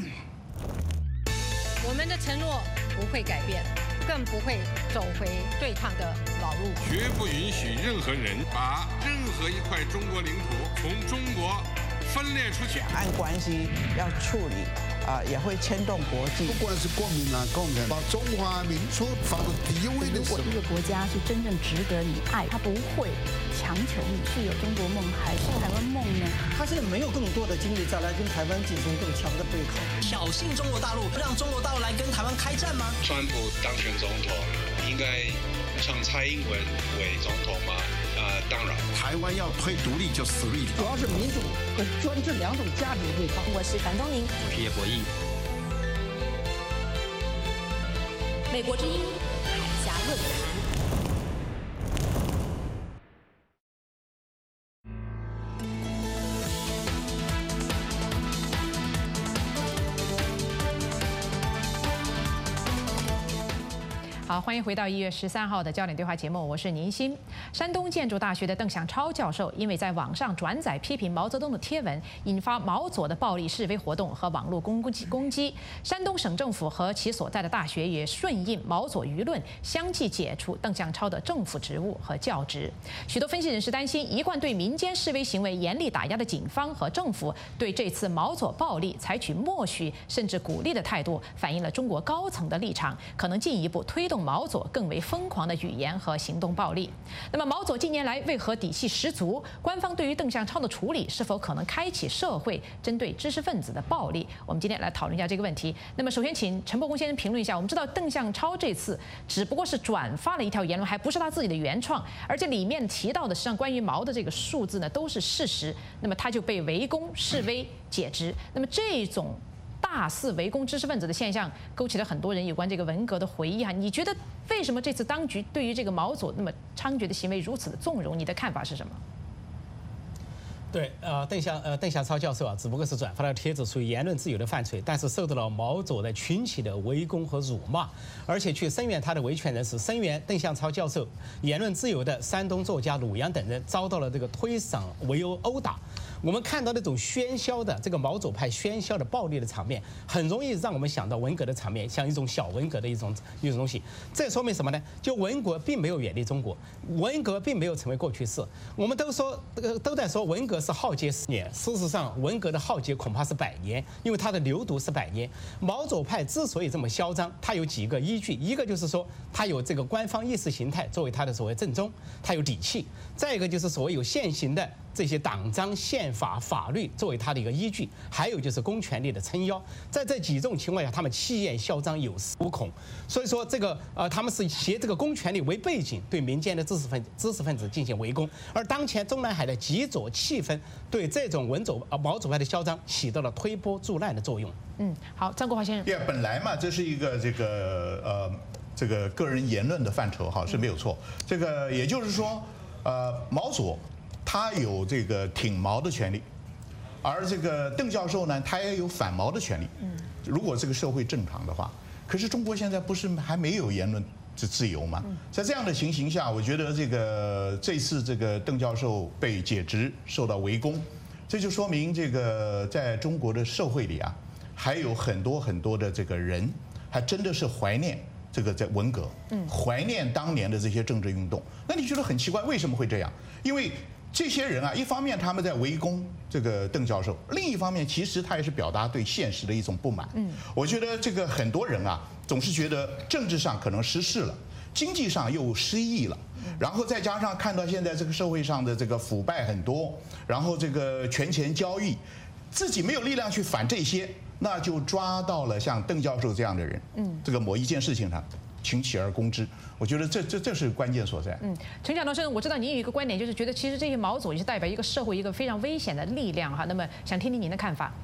我们的承诺不会改变，更不会走回对抗的老路。 绝不允许任何人把任何一块中国领土从中国分裂出去。 两岸关系要处理，啊、呃，也会牵动国际。 不管是国民啊、工人，把中华民族放到第一位的时候。 如果一个国家是真正值得你爱，他不会强求你是有中国梦还是台湾梦呢？ 他现在没有更多的精力再来跟台湾进行更强的对抗， 挑衅中国大陆，让中国大陆来跟台湾开战吗？ 川普当选总统，应该让蔡英文为总统吗？呃，当然。 台湾要推独立就死路一条。 主要是民主和专制两种价值的对抗。 我是樊东宁， 我是叶博弈。 美国之音海峡论坛。 好，欢迎回到一月十三号的焦点对话节目，我是宁鑫。山东建筑大学的邓向超教授，因为在网上转载批评毛泽东的贴文，引发毛左的暴力示威活动和网络攻击攻击。山东省政府和其所在的大学也顺应毛左舆论，相继解除邓向超的政府职务和教职。许多分析人士担心，一贯对民间示威行为严厉打压的警方和政府，对这次毛左暴力采取默许甚至鼓励的态度，反映了中国高层的立场，可能进一步推动毛左更为疯狂的语言和行动暴力。那么毛左近年来为何底气十足？官方对于邓向超的处理是否可能开启社会针对知识分子的暴力？我们今天来讨论一下这个问题。那么首先请陈伯公先生评论一下。我们知道邓向超这次只不过是转发了一条言论，还不是他自己的原创，而且里面提到的实际上关于毛的这个数字呢都是事实。那么他就被围攻、示威、解职。那么这种大肆围攻知识分子的现象，勾起了很多人有关这个文革的回忆啊。你觉得为什么这次当局对于这个毛左那么猖獗的行为如此的纵容？你的看法是什么？ 对，呃，邓向呃邓向超教授啊，只不过是转发了帖子，属于言论自由的范畴，但是受到了毛左的群起的围攻和辱骂，而且去声援他的维权人士，声援邓向超教授言论自由的山东作家鲁阳等人，遭到了这个推搡、围殴、殴打。我们看到那种喧嚣的这个毛左派喧嚣的暴力的场面，很容易让我们想到文革的场面，像一种小文革的一种一种东西。这说明什么呢？就文革并没有远离中国，文革并没有成为过去式。我们都说呃都在说文革是浩劫十年，事实上文革的浩劫恐怕是百年，因为它的流毒是百年。毛左派之所以这么嚣张，它有几个依据，一个就是说它有这个官方意识形态作为它的所谓正宗，它有底气；再一个就是所谓有现行的这些党章、宪法、法律作为它的一个依据，还有就是公权力的撑腰。在这几种情况下，他们气焰嚣张，有恃无恐。所以说，这个呃，他们是携这个公权力为背景，对民间的知识分知识分子进行围攻。而当前中南海的极左气氛，对这种文左呃毛左派的嚣张起到了推波助澜的作用。 嗯，好，张国华先生。 对，本来嘛，这是一个这个呃这个个人言论的范畴，哈，是没有错。这个也就是说，呃，毛左他有这个挺毛的权利，而这个邓教授呢，他也有反毛的权利。嗯，如果这个社会正常的话，可是中国现在不是还没有言论自自由吗？在这样的情形下，我觉得这个这次这个邓教授被解职，受到围攻，这就说明这个在中国的社会里啊， 还有很多很多的这个人，还真的是怀念这个在文革，嗯，怀念当年的这些政治运动。那你觉得很奇怪，为什么会这样？因为这些人啊，一方面他们在围攻这个邓教授，另一方面其实他也是表达对现实的一种不满。嗯，我觉得这个很多人啊，总是觉得政治上可能失势了，经济上又失意了，然后再加上看到现在这个社会上的这个腐败很多，然后这个权钱交易，自己没有力量去反这些，那就抓到了像邓教授这样的人，嗯，这个某一件事情上请起而攻之。我觉得这这这是关键所在。 嗯，陈讲老师，我知道您有一个观点，就是觉得其实这些毛左也是代表一个社会一个非常危险的力量哈。那么想听听您的看法。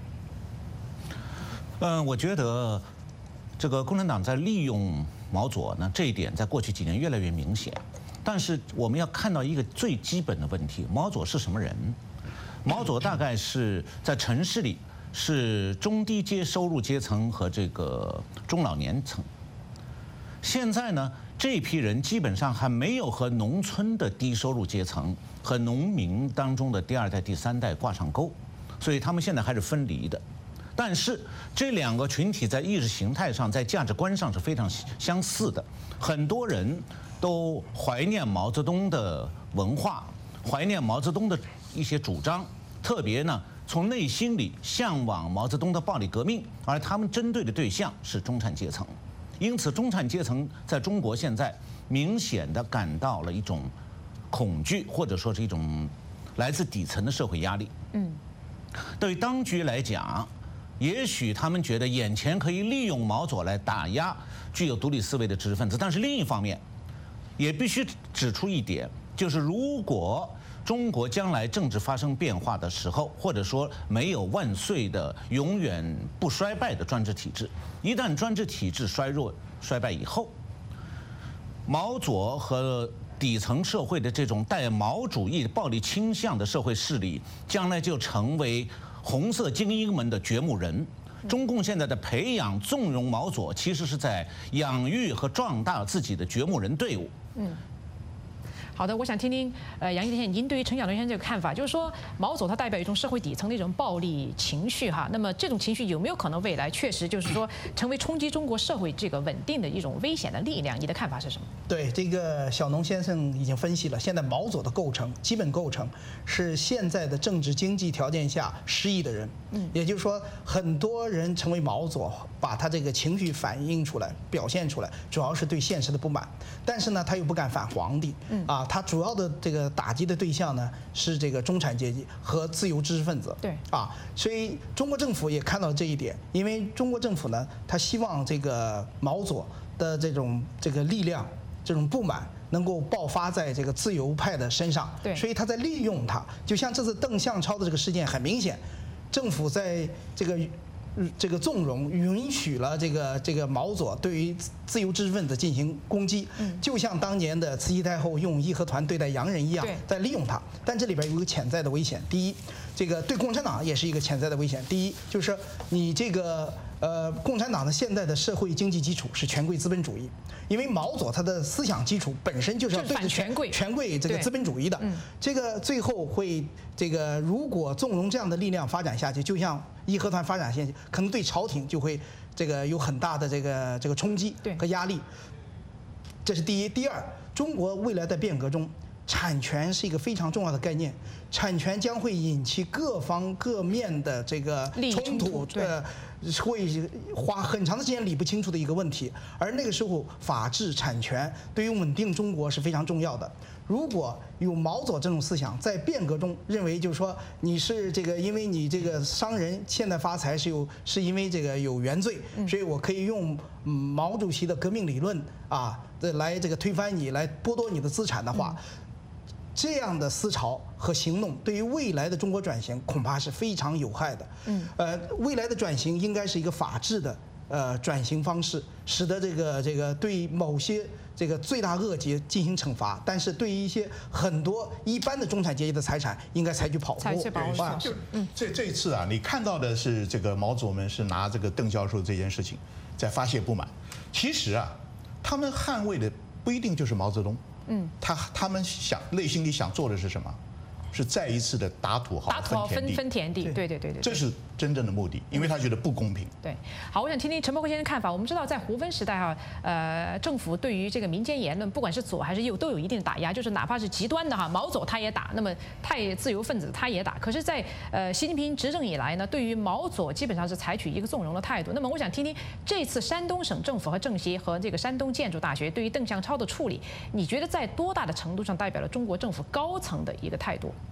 嗯，我觉得这个共产党在利用毛左呢，这一点在过去几年越来越明显。但是我们要看到一个最基本的问题：毛左是什么人？毛左大概是在城市里是中低阶收入阶层和这个中老年层。现在呢，这批人基本上还没有和农村的低收入阶层和农民当中的第二代、第三代挂上钩，所以他们现在还是分离的。但是这两个群体在意识形态上、在价值观上是非常相似的，很多人都怀念毛泽东的文化，怀念毛泽东的一些主张，特别呢从内心里向往毛泽东的暴力革命，而他们针对的对象是中产阶层。因此，中产阶层在中国现在明显地感到了一种恐惧，或者说是一种来自底层的社会压力。嗯，对于当局来讲，也许他们觉得眼前可以利用毛左来打压具有独立思维的知识分子，但是另一方面，也必须指出一点，就是如果中国将来政治发生变化的时候，或者说没有万岁的永远不衰败的专制体制，一旦专制体制衰弱衰败以后，毛左和底层社会的这种带毛主义暴力倾向的社会势力，将来就成为红色精英们的掘墓人。中共现在的培养、纵容毛左，其实是在养育和壮大自己的掘墓人队伍。嗯。 好的，我想听听呃杨一田您对于陈小龙先生这个看法，就是说毛左它代表一种社会底层的一种暴力情绪哈，那么这种情绪有没有可能未来确实就是说成为冲击中国社会这个稳定的一种危险的力量？你的看法是什么？ 对，这个小农先生已经分析了，现在毛左的构成基本构成是现在的政治经济条件下失意的人，嗯，也就是说很多人成为毛左，把他这个情绪反映出来、表现出来，主要是对现实的不满，但是呢他又不敢反皇帝，嗯啊。他主要的这个打击的对象呢是这个中产阶级和自由知识分子。对啊，所以中国政府也看到这一点，因为中国政府呢，他希望这个毛左的这种这个力量、这种不满能够爆发在这个自由派的身上。对，所以他在利用它。就像这次邓向超的这个事件，很明显，政府在这个。这个纵容允许了这个这个毛左对于自由知识分子进行攻击，就像当年的慈禧太后用义和团对待洋人一样，在利用它。但这里边有一个潜在的危险，第一，这个对共产党也是一个潜在的危险。第一，就是你这个呃，共产党的现在的社会经济基础是权贵资本主义，因为毛左他的思想基础本身就是要对着权贵权贵这个资本主义的，这个最后会这个如果纵容这样的力量发展下去，就像义和团发展下去，可能对朝廷就会这个有很大的这个这个冲击和压力。这是第一。第二，中国未来的变革中，产权是一个非常重要的概念，产权将会引起各方各面的这个冲突，呃，会花很长的时间理不清楚的一个问题。而那个时候，法治、产权对于稳定中国是非常重要的。如果有毛左这种思想，在变革中认为就是说你是这个，因为你这个商人现在发财是有是因为这个有原罪，所以我可以用毛主席的革命理论啊，来这个推翻你，来剥夺你的资产的话。这样的思潮和行动对于未来的中国转型恐怕是非常有害的。嗯，呃，未来的转型应该是一个法治的呃转型方式，使得这个这个对某些这个罪大恶极进行惩罚，但是对于一些很多一般的中产阶级的财产，应该采取保护。 采取保护措施。 嗯，这这一次啊，你看到的是这个毛左们是拿这个邓教授这件事情在发泄不满，其实啊，他们捍卫的不一定就是毛泽东。嗯，他他们想内心里想做的是什么？是再一次的打土豪分田地。 分田地，对对对对。 这是真正的目的，因为他觉得不公平。 对，好，我想听听陈伯奎先生看法。我们知道在胡温时代哈，呃，政府对于这个民间言论，不管是左还是右，都有一定的打压，就是哪怕是极端的哈，毛左他也打，那么太自由分子他也打。可是在，呃习近平执政以来呢，对于毛左基本上是采取一个纵容的态度。那么我想听听这次山东省政府和政协和这个山东建筑大学对于邓向超的处理，你觉得在多大的程度上代表了中国政府高层的一个态度？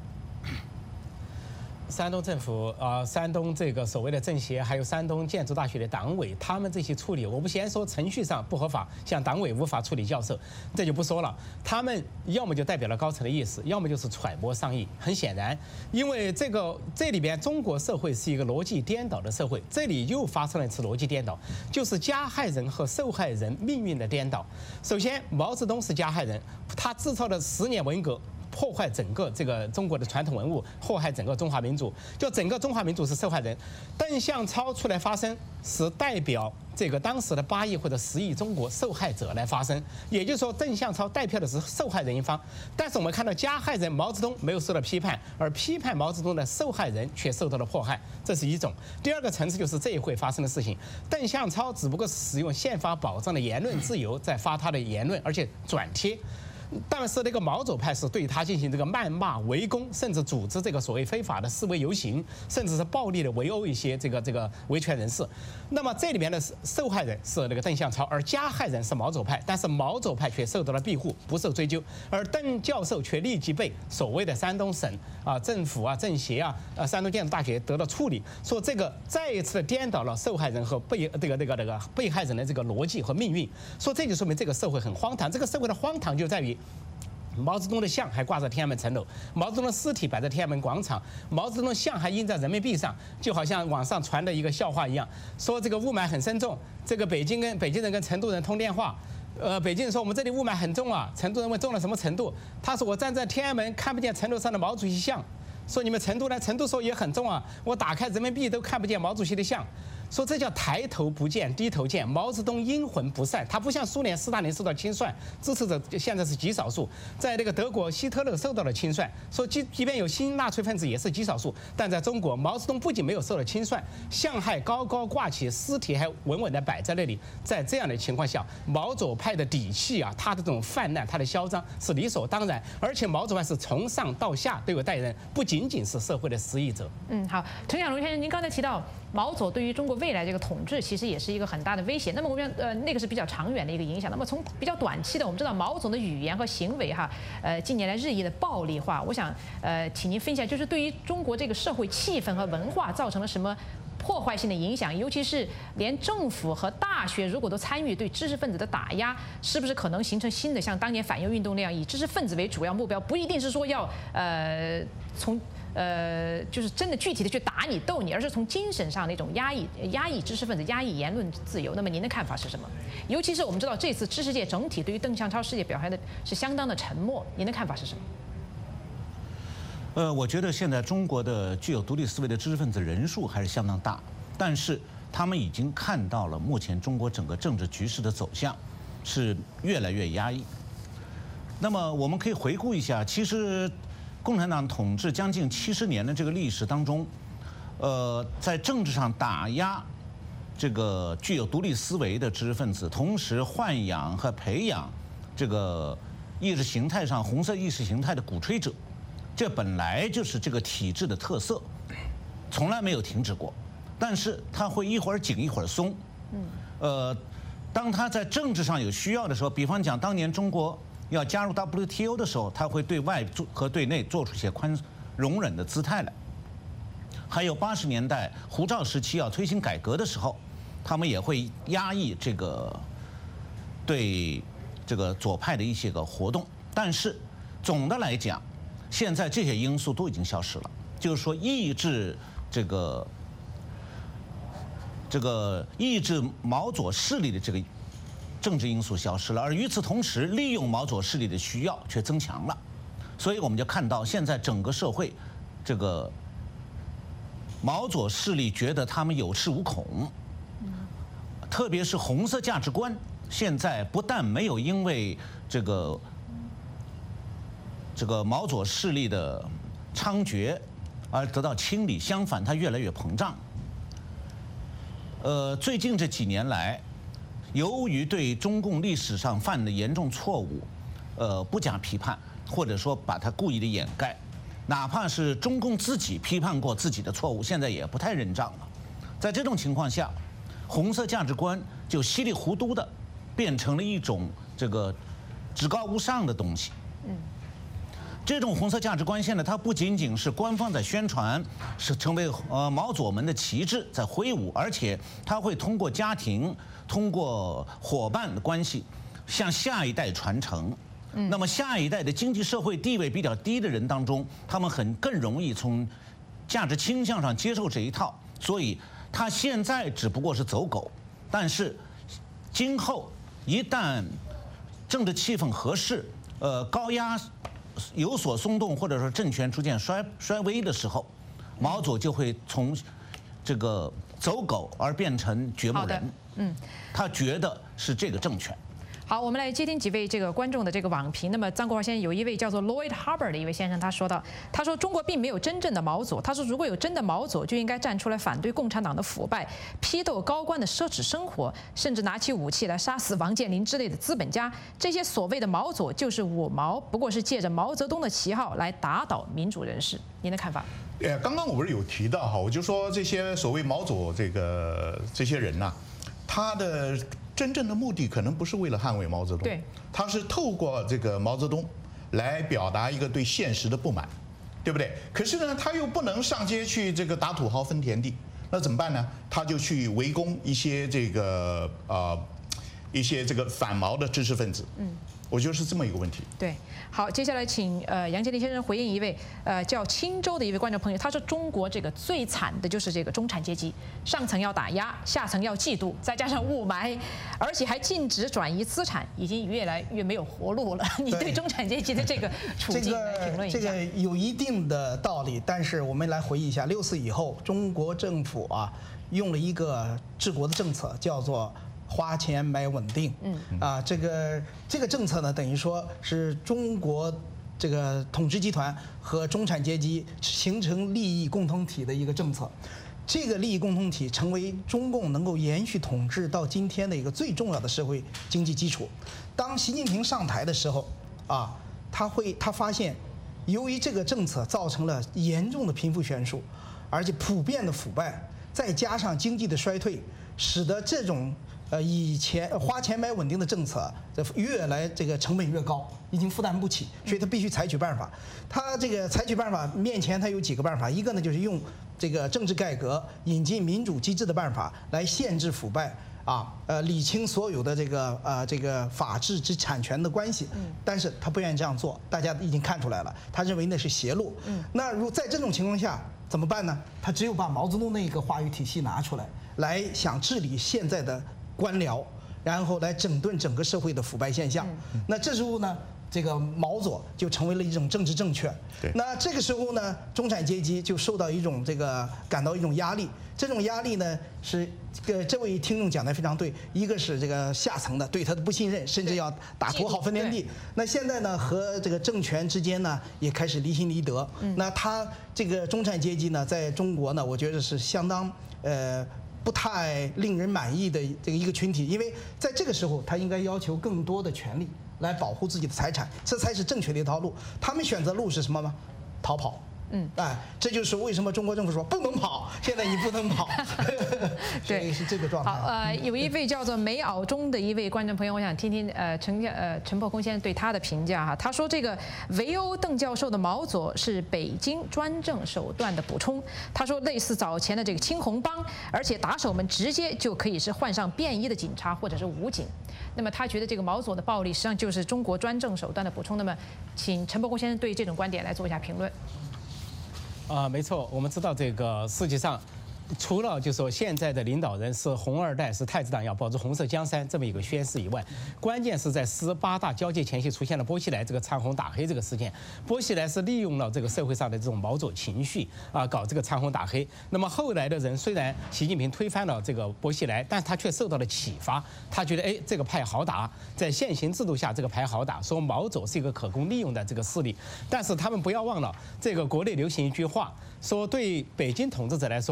山东政府啊、呃，山东这个所谓的政协，还有山东建筑大学的党委，他们这些处理，我们先说程序上不合法，像党委无法处理教授，这就不说了。他们要么就代表了高层的意思，要么就是揣摩上意。很显然，因为这个这里边中国社会是一个逻辑颠倒的社会，这里又发生了一次逻辑颠倒，就是加害人和受害人命运的颠倒。首先，毛泽东是加害人，他制造了十年文革。破坏整个这个中国的传统文物，祸害整个中华民族，就整个中华民族是受害人。邓向超出来发声，是代表这个当时的八亿或者十亿中国受害者来发声，也就是说，邓向超代表的是受害人一方。但是我们看到加害人毛泽东没有受到批判，而批判毛泽东的受害人却受到了迫害，这是一种。第二个层次就是这一回发生的事情，邓向超只不过是使用宪法保障的言论自由在发他的言论，而且转贴。但是那个毛左派是对他进行这个谩骂、围攻，甚至组织这个所谓非法的示威游行，甚至是暴力的围殴一些这个这个维权人士。那么这里面的受害人是那个邓向超，而加害人是毛左派，但是毛左派却受到了庇护，不受追究，而邓教授却立即被所谓的山东省啊政府啊政协啊呃山东建筑大学得到处理，说这个再一次的颠倒了受害人和被这个这个这个被害人的这个逻辑和命运。说这就说明这个社会很荒唐，这个社会的荒唐就在于。毛泽东的像还挂在天安门城楼，毛泽东的尸体摆在天安门广场，毛泽东的像还印在人民币上，就好像网上传的一个笑话一样，说这个雾霾很深重，这个北京跟北京人跟成都人通电话，呃，北京人说我们这里雾霾很重啊，成都人问重到什么程度，他说我站在天安门看不见城楼上的毛主席像，说你们成都呢，成都说也很重啊，我打开人民币都看不见毛主席的像。说这叫抬头不见低头见，毛泽东阴魂不散，他不像苏联斯大林受到清算，支持者现在是极少数，在那个德国希特勒受到了清算，说即即便有新纳粹分子也是极少数，但在中国毛泽东不仅没有受到清算，像还高高挂起，尸体还稳稳地摆在那里，在这样的情况下，毛左派的底气啊，他的这种泛滥，他的嚣张是理所当然，而且毛左派是从上到下都有带人，不仅仅是社会的失意者。 嗯，好，陈小龙先生，您刚才提到毛左对于中国未来这个统治其实也是一个很大的威胁。那么我们呃那个是比较长远的一个影响。那么从比较短期的，我们知道毛总的语言和行为哈，呃近年来日益的暴力化。我想呃请您分享，就是对于中国这个社会气氛和文化造成了什么破坏性的影响？尤其是连政府和大学如果都参与对知识分子的打压，是不是可能形成新的像当年反右运动那样以知识分子为主要目标？不一定是说要呃从。呃，就是真的具体的去打你、斗你，而是从精神上那种压抑、压抑知识分子、压抑言论自由。那么您的看法是什么？尤其是我们知道这次知识界整体对于邓向超事件表现的是相当的沉默，您的看法是什么？ 呃，我觉得现在中国的具有独立思维的知识分子人数还是相当大，但是他们已经看到了目前中国整个政治局势的走向是越来越压抑。那么我们可以回顾一下，其实。共产党统治将近七十年的这个历史当中，呃，在政治上打压这个具有独立思维的知识分子，同时豢养和培养这个意识形态上红色意识形态的鼓吹者，这本来就是这个体制的特色，从来没有停止过。但是它会一会儿紧一会儿松。嗯。呃，当他在政治上有需要的时候，比方讲当年中国。要加入 W T O 的时候，他会对外和对内做出一些宽容忍的姿态来。还有八十年代胡赵时期要推行改革的时候，他们也会压抑这个对这个左派的一些个活动。但是总的来讲，现在这些因素都已经消失了，就是说抑制这个这个抑制毛左势力的这个。政治因素消失了，而与此同时，利用毛左势力的需要却增强了，所以我们就看到现在整个社会，这个毛左势力觉得他们有恃无恐，特别是红色价值观，现在不但没有因为这个这个毛左势力的猖獗而得到清理，相反，它越来越膨胀。 呃，最近这几年来，由于对中共历史上犯的严重错误，呃，不加批判，或者说把它故意的掩盖，哪怕是中共自己批判过自己的错误，现在也不太认账了。在这种情况下，红色价值观就稀里糊涂的变成了一种这个至高无上的东西。嗯。这种红色价值观现在它不仅仅是官方在宣传，是成为呃毛左们的旗帜在挥舞，而且它会通过家庭、通过伙伴的关系向下一代传承。嗯，那么下一代的经济社会地位比较低的人当中，他们很更容易从价值倾向上接受这一套，所以他现在只不过是走狗，但是今后一旦政治气氛合适，呃高压有所松动，或者说政权出现衰衰微的时候，毛左就会从这个走狗而变成掘墓人。嗯，他觉得是这个政权。 好，我们来接听几位这个观众的这个网评。那么，张国华先生有一位叫做 Lloyd Harbour 的一位先生，他说到，他说中国并没有真正的毛左，他说如果有真的毛左，就应该站出来反对共产党的腐败，批斗高官的奢侈生活，甚至拿起武器来杀死王健林之类的资本家。这些所谓的毛左就是我毛，不过是借着毛泽东的旗号来打倒民主人士。您的看法？ 呃，刚刚我不是有提到哈，我就说这些所谓毛左这个这些人呐、啊，他的真正的目的可能不是为了捍卫毛泽东， 对， 他是透过这个毛泽东来表达一个对现实的不满，对不对？可是呢，他又不能上街去这个打土豪分田地，那怎么办呢？他就去围攻一些这个呃一些这个反毛的知识分子，嗯。我觉得是这么一个问题。 对，好，接下来请呃杨洁篪先生回应一位呃叫青州的一位观众朋友，他说中国这个最惨的就是这个中产阶级，上层要打压，下层要嫉妒，再加上雾霾，而且还禁止转移资产，已经越来越没有活路了。你对中产阶级的这个处境来评论一下？ 这个有一定的道理，但是我们来回忆一下，六四以后，中国政府啊用了一个治国的政策，叫做花钱买稳定，嗯啊，这个这个政策呢，等于说是中国这个统治集团和中产阶级形成利益共同体的一个政策。这个利益共同体成为中共能够延续统治到今天的一个最重要的社会经济基础。当习近平上台的时候，啊，他会他发现，由于这个政策造成了严重的贫富悬殊，而且普遍的腐败，再加上经济的衰退，使得这种呃，以前花钱买稳定的政策，这越来这个成本越高，已经负担不起，所以他必须采取办法。他这个采取办法面前，他有几个办法，一个呢就是用这个政治改革、引进民主机制的办法来限制腐败啊，呃，理清所有的这个呃这个法治之产权的关系。但是他不愿意这样做，大家已经看出来了，他认为那是邪路。那如在这种情况下怎么办呢？他只有把毛泽东那个话语体系拿出来，来想治理现在的官僚，然后来整顿整个社会的腐败现象。那这时候呢，这个毛左就成为了一种政治正确。那这个时候呢，中产阶级就受到一种这个感到一种压力。这种压力呢，是呃这位听众讲的非常对，一个是这个下层的对他的不信任，甚至要打土豪分田地。那现在呢，和这个政权之间呢，也开始离心离德。那他这个中产阶级呢，在中国呢，我觉得是相当呃。不太令人满意的这个一个群体，因为在这个时候，他应该要求更多的权利来保护自己的财产，这才是正确的一条路。他们选择路是什么吗？逃跑。嗯，哎，这就是为什么中国政府说不能跑，现在你不能跑，对，是这个状态。 好，呃，有一位叫做梅袄中的一位观众朋友，我想听听呃陈呃陈破空先生对他的评价哈。他说这个围殴邓教授的毛左是北京专政手段的补充。他说类似早前的这个青红帮，而且打手们直接就可以是换上便衣的警察或者是武警。那么他觉得这个毛左的暴力实际上就是中国专政手段的补充。那么，请陈破空先生对这种观点来做一下评论。 啊、呃，没错，我们知道这个世界上，除了就说现在的领导人是红二代，是太子党要保住红色江山这么一个宣誓以外，关键是在十八大交接前夕出现了波西莱这个唱红打黑这个事件。波西莱是利用了这个社会上的这种毛左情绪啊，搞这个唱红打黑。那么后来的人虽然习近平推翻了这个波西莱，但是他却受到了启发，他觉得哎这个派好打，在现行制度下这个牌好打，说毛左是一个可供利用的这个势力。但是他们不要忘了，这个国内流行一句话，说对北京统治者来说，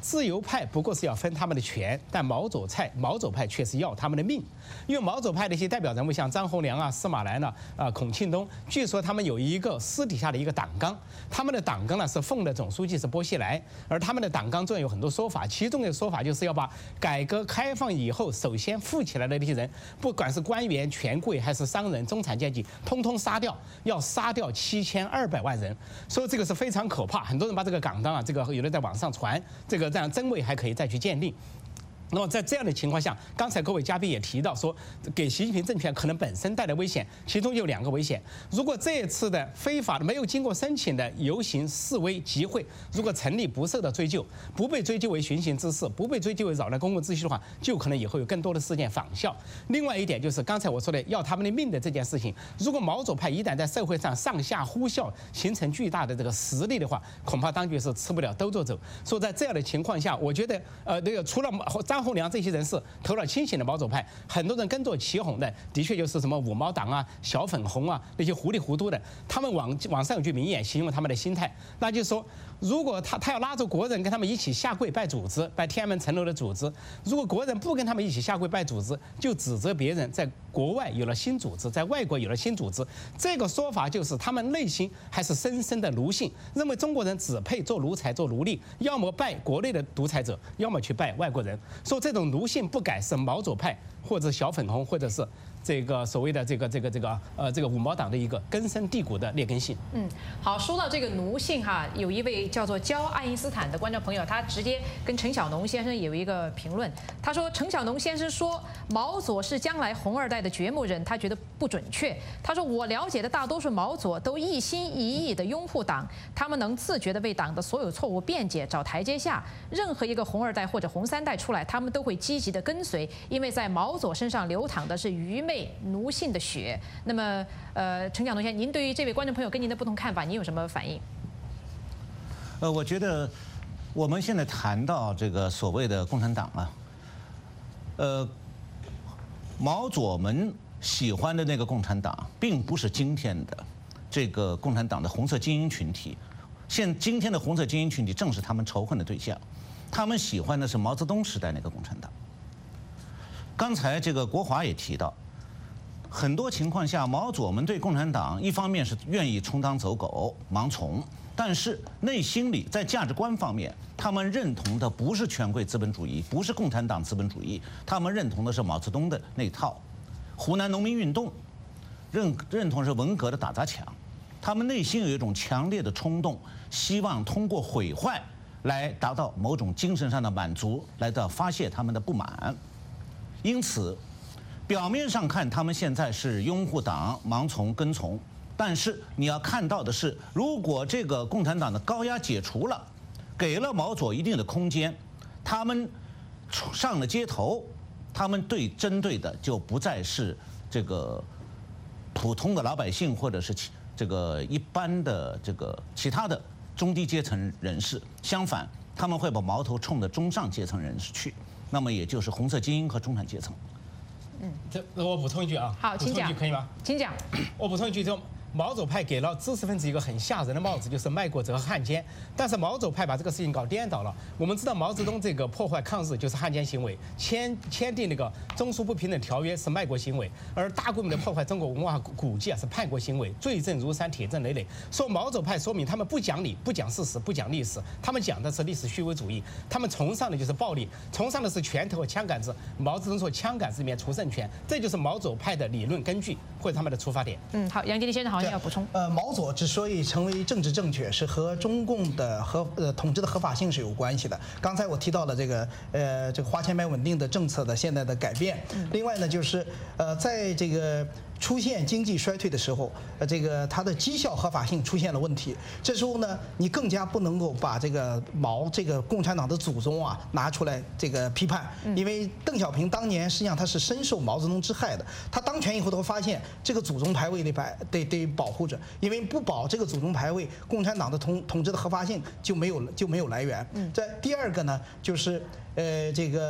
自由派不过是要分他们的权，但毛左派毛左派却是要他们的命。因为毛左派的一些代表人物，像张宏良啊、司马南啊、啊孔庆东，据说他们有一个私底下的一个党纲，他们的党纲呢是奉的总书记是薄熙来，而他们的党纲中有很多说法，其中的说法就是要把改革开放以后首先富起来的那些人，不管是官员、权贵还是商人、中产阶级，通通杀掉，要杀掉七千二百万人，所以这个是非常可怕。很多人把这个党纲啊，这个有的在网上传，这个这样真伪还可以再去鉴定。那么在这样的情况下，刚才各位嘉宾也提到说，给习近平政权可能本身带来危险，其中有两个危险。如果这一次的非法的、没有经过申请的游行、示威、集会，如果成立不受到追究，不被追究为寻衅滋事，不被追究为扰乱公共秩序的话，就可能以后有更多的事件仿效。另外一点就是刚才我说的要他们的命的这件事情，如果毛左派一旦在社会上上下呼啸，形成巨大的这个实力的话，恐怕当局是吃不了兜着走。所以在这样的情况下，我觉得呃，那个除了张宏良这些人是头脑清醒的毛左派，很多人跟着起哄的，的确就是什么五毛党啊、小粉红啊那些糊里糊涂的。他们网网上有句名言形容他们的心态，那就是说，如果他他要拉着国人跟他们一起下跪拜组织、拜天安门城楼的组织，如果国人不跟他们一起下跪拜组织，就指责别人在国外有了新组织，在外国有了新组织。这个说法就是他们内心还是深深的奴性，认为中国人只配做奴才、做奴隶，要么拜国内的独裁者，要么去拜外国人。说这种奴性不改是毛左派或者小粉红或者是这个所谓的这个这个这个呃这个五毛党的一个根深蒂固的劣根性。 嗯，好，说到这个奴性哈，有一位叫做焦爱因斯坦的观众朋友，他直接跟陈小农先生有一个评论，他说陈小农先生说毛左是将来红二代的掘墓人，他觉得不准确。他说我了解的大多数毛左都一心一意的拥护党，他们能自觉的为党的所有错误辩解、找台阶下。任何一个红二代或者红三代出来，他们都会积极的跟随，因为在毛左身上流淌的是愚昧奴性的血。那么，呃，陈小农先生，您对于这位观众朋友跟您的不同看法，您有什么反应？ 呃，我觉得我们现在谈到这个所谓的共产党啊，呃，毛左们喜欢的那个共产党，并不是今天的这个共产党的红色精英群体。现今天的红色精英群体正是他们仇恨的对象，他们喜欢的是毛泽东时代那个共产党。刚才这个国华也提到，很多情况下，毛左们对共产党一方面是愿意充当走狗、盲从，但是内心里在价值观方面，他们认同的不是权贵资本主义，不是共产党资本主义，他们认同的是毛泽东的那套。湖南农民运动，认认同是文革的打砸抢，他们内心有一种强烈的冲动，希望通过毁坏来达到某种精神上的满足，来到发泄他们的不满。因此，表面上看他们现在是拥护党、盲从、跟从，但是你要看到的是，如果这个共产党的高压解除了，给了毛左一定的空间，他们上了街头，他们对针对的就不再是这个普通的老百姓，或者是这个一般的这个其他的中低阶层人士，相反，他们会把矛头冲着中上阶层人士去，那么也就是红色精英和中产阶层。 嗯，这我补充一句啊， 好，请讲， 可以吗？ 请讲。 我补充一句，就毛左派给了知识分子一个很吓人的帽子，就是卖国者和汉奸。但是毛左派把这个事情搞颠倒了。我们知道毛泽东这个破坏抗日就是汉奸行为，签签订那个中苏不平等条约是卖国行为，而大规模的破坏中国文化古迹啊是叛国行为，罪证如山，铁证累累。说毛左派说明他们不讲理、不讲事实、不讲历史，他们讲的是历史虚伪主义，他们崇尚的就是暴力，崇尚的是拳头和枪杆子。毛泽东说枪杆子里面出政权，这就是毛左派的理论根据或者他们的出发点。 嗯，好，杨洁篪先生好像要补充。 呃，毛左之所以成为政治正确，是和中共的合呃统治的合法性是有关系的。刚才我提到了这个呃这个花钱买稳定的政策的现在的改变。另外呢，就是呃在这个出现经济衰退的时候，呃这个它的绩效合法性出现了问题。这时候呢，你更加不能够把这个毛这个共产党的祖宗啊拿出来这个批判，因为邓小平当年实际上他是深受毛泽东之害的。他当权以后，他会发现这个祖宗牌位得摆得得保护着。因为不保这个祖宗牌位，共产党的统统治的合法性就没有就没有来源。在第二个呢，就是呃这个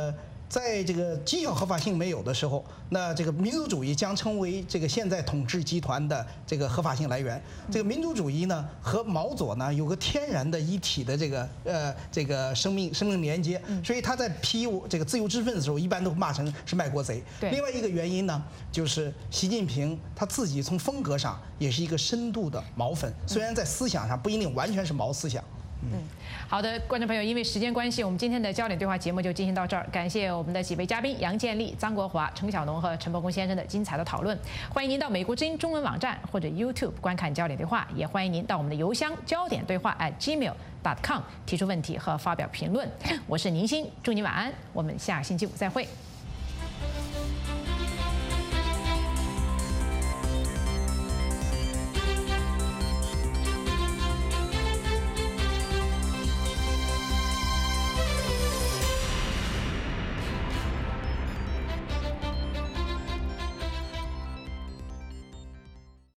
在这个绩效合法性没有的时候，那这个民族主义将成为这个现在统治集团的这个合法性来源。这个民族主义呢和毛左呢有个天然的一体的这个呃这个生命生命连接，所以他在批这个自由之分的时候，一般都骂成是卖国贼。另外一个原因呢，就是习近平他自己从风格上也是一个深度的毛粉，虽然在思想上不一定完全是毛思想。 嗯，好的，观众朋友，因为时间关系，我们今天的焦点对话节目就进行到这儿。感谢我们的几位嘉宾杨建立、张国华、程晓农和陈伯公先生的精彩的讨论。欢迎您到美国之音中文网站或者 YouTube 观看焦点对话，也欢迎您到我们的邮箱焦点对话 at gmail dot com 提出问题和发表评论。我是宁鑫，祝您晚安，我们下星期五再会。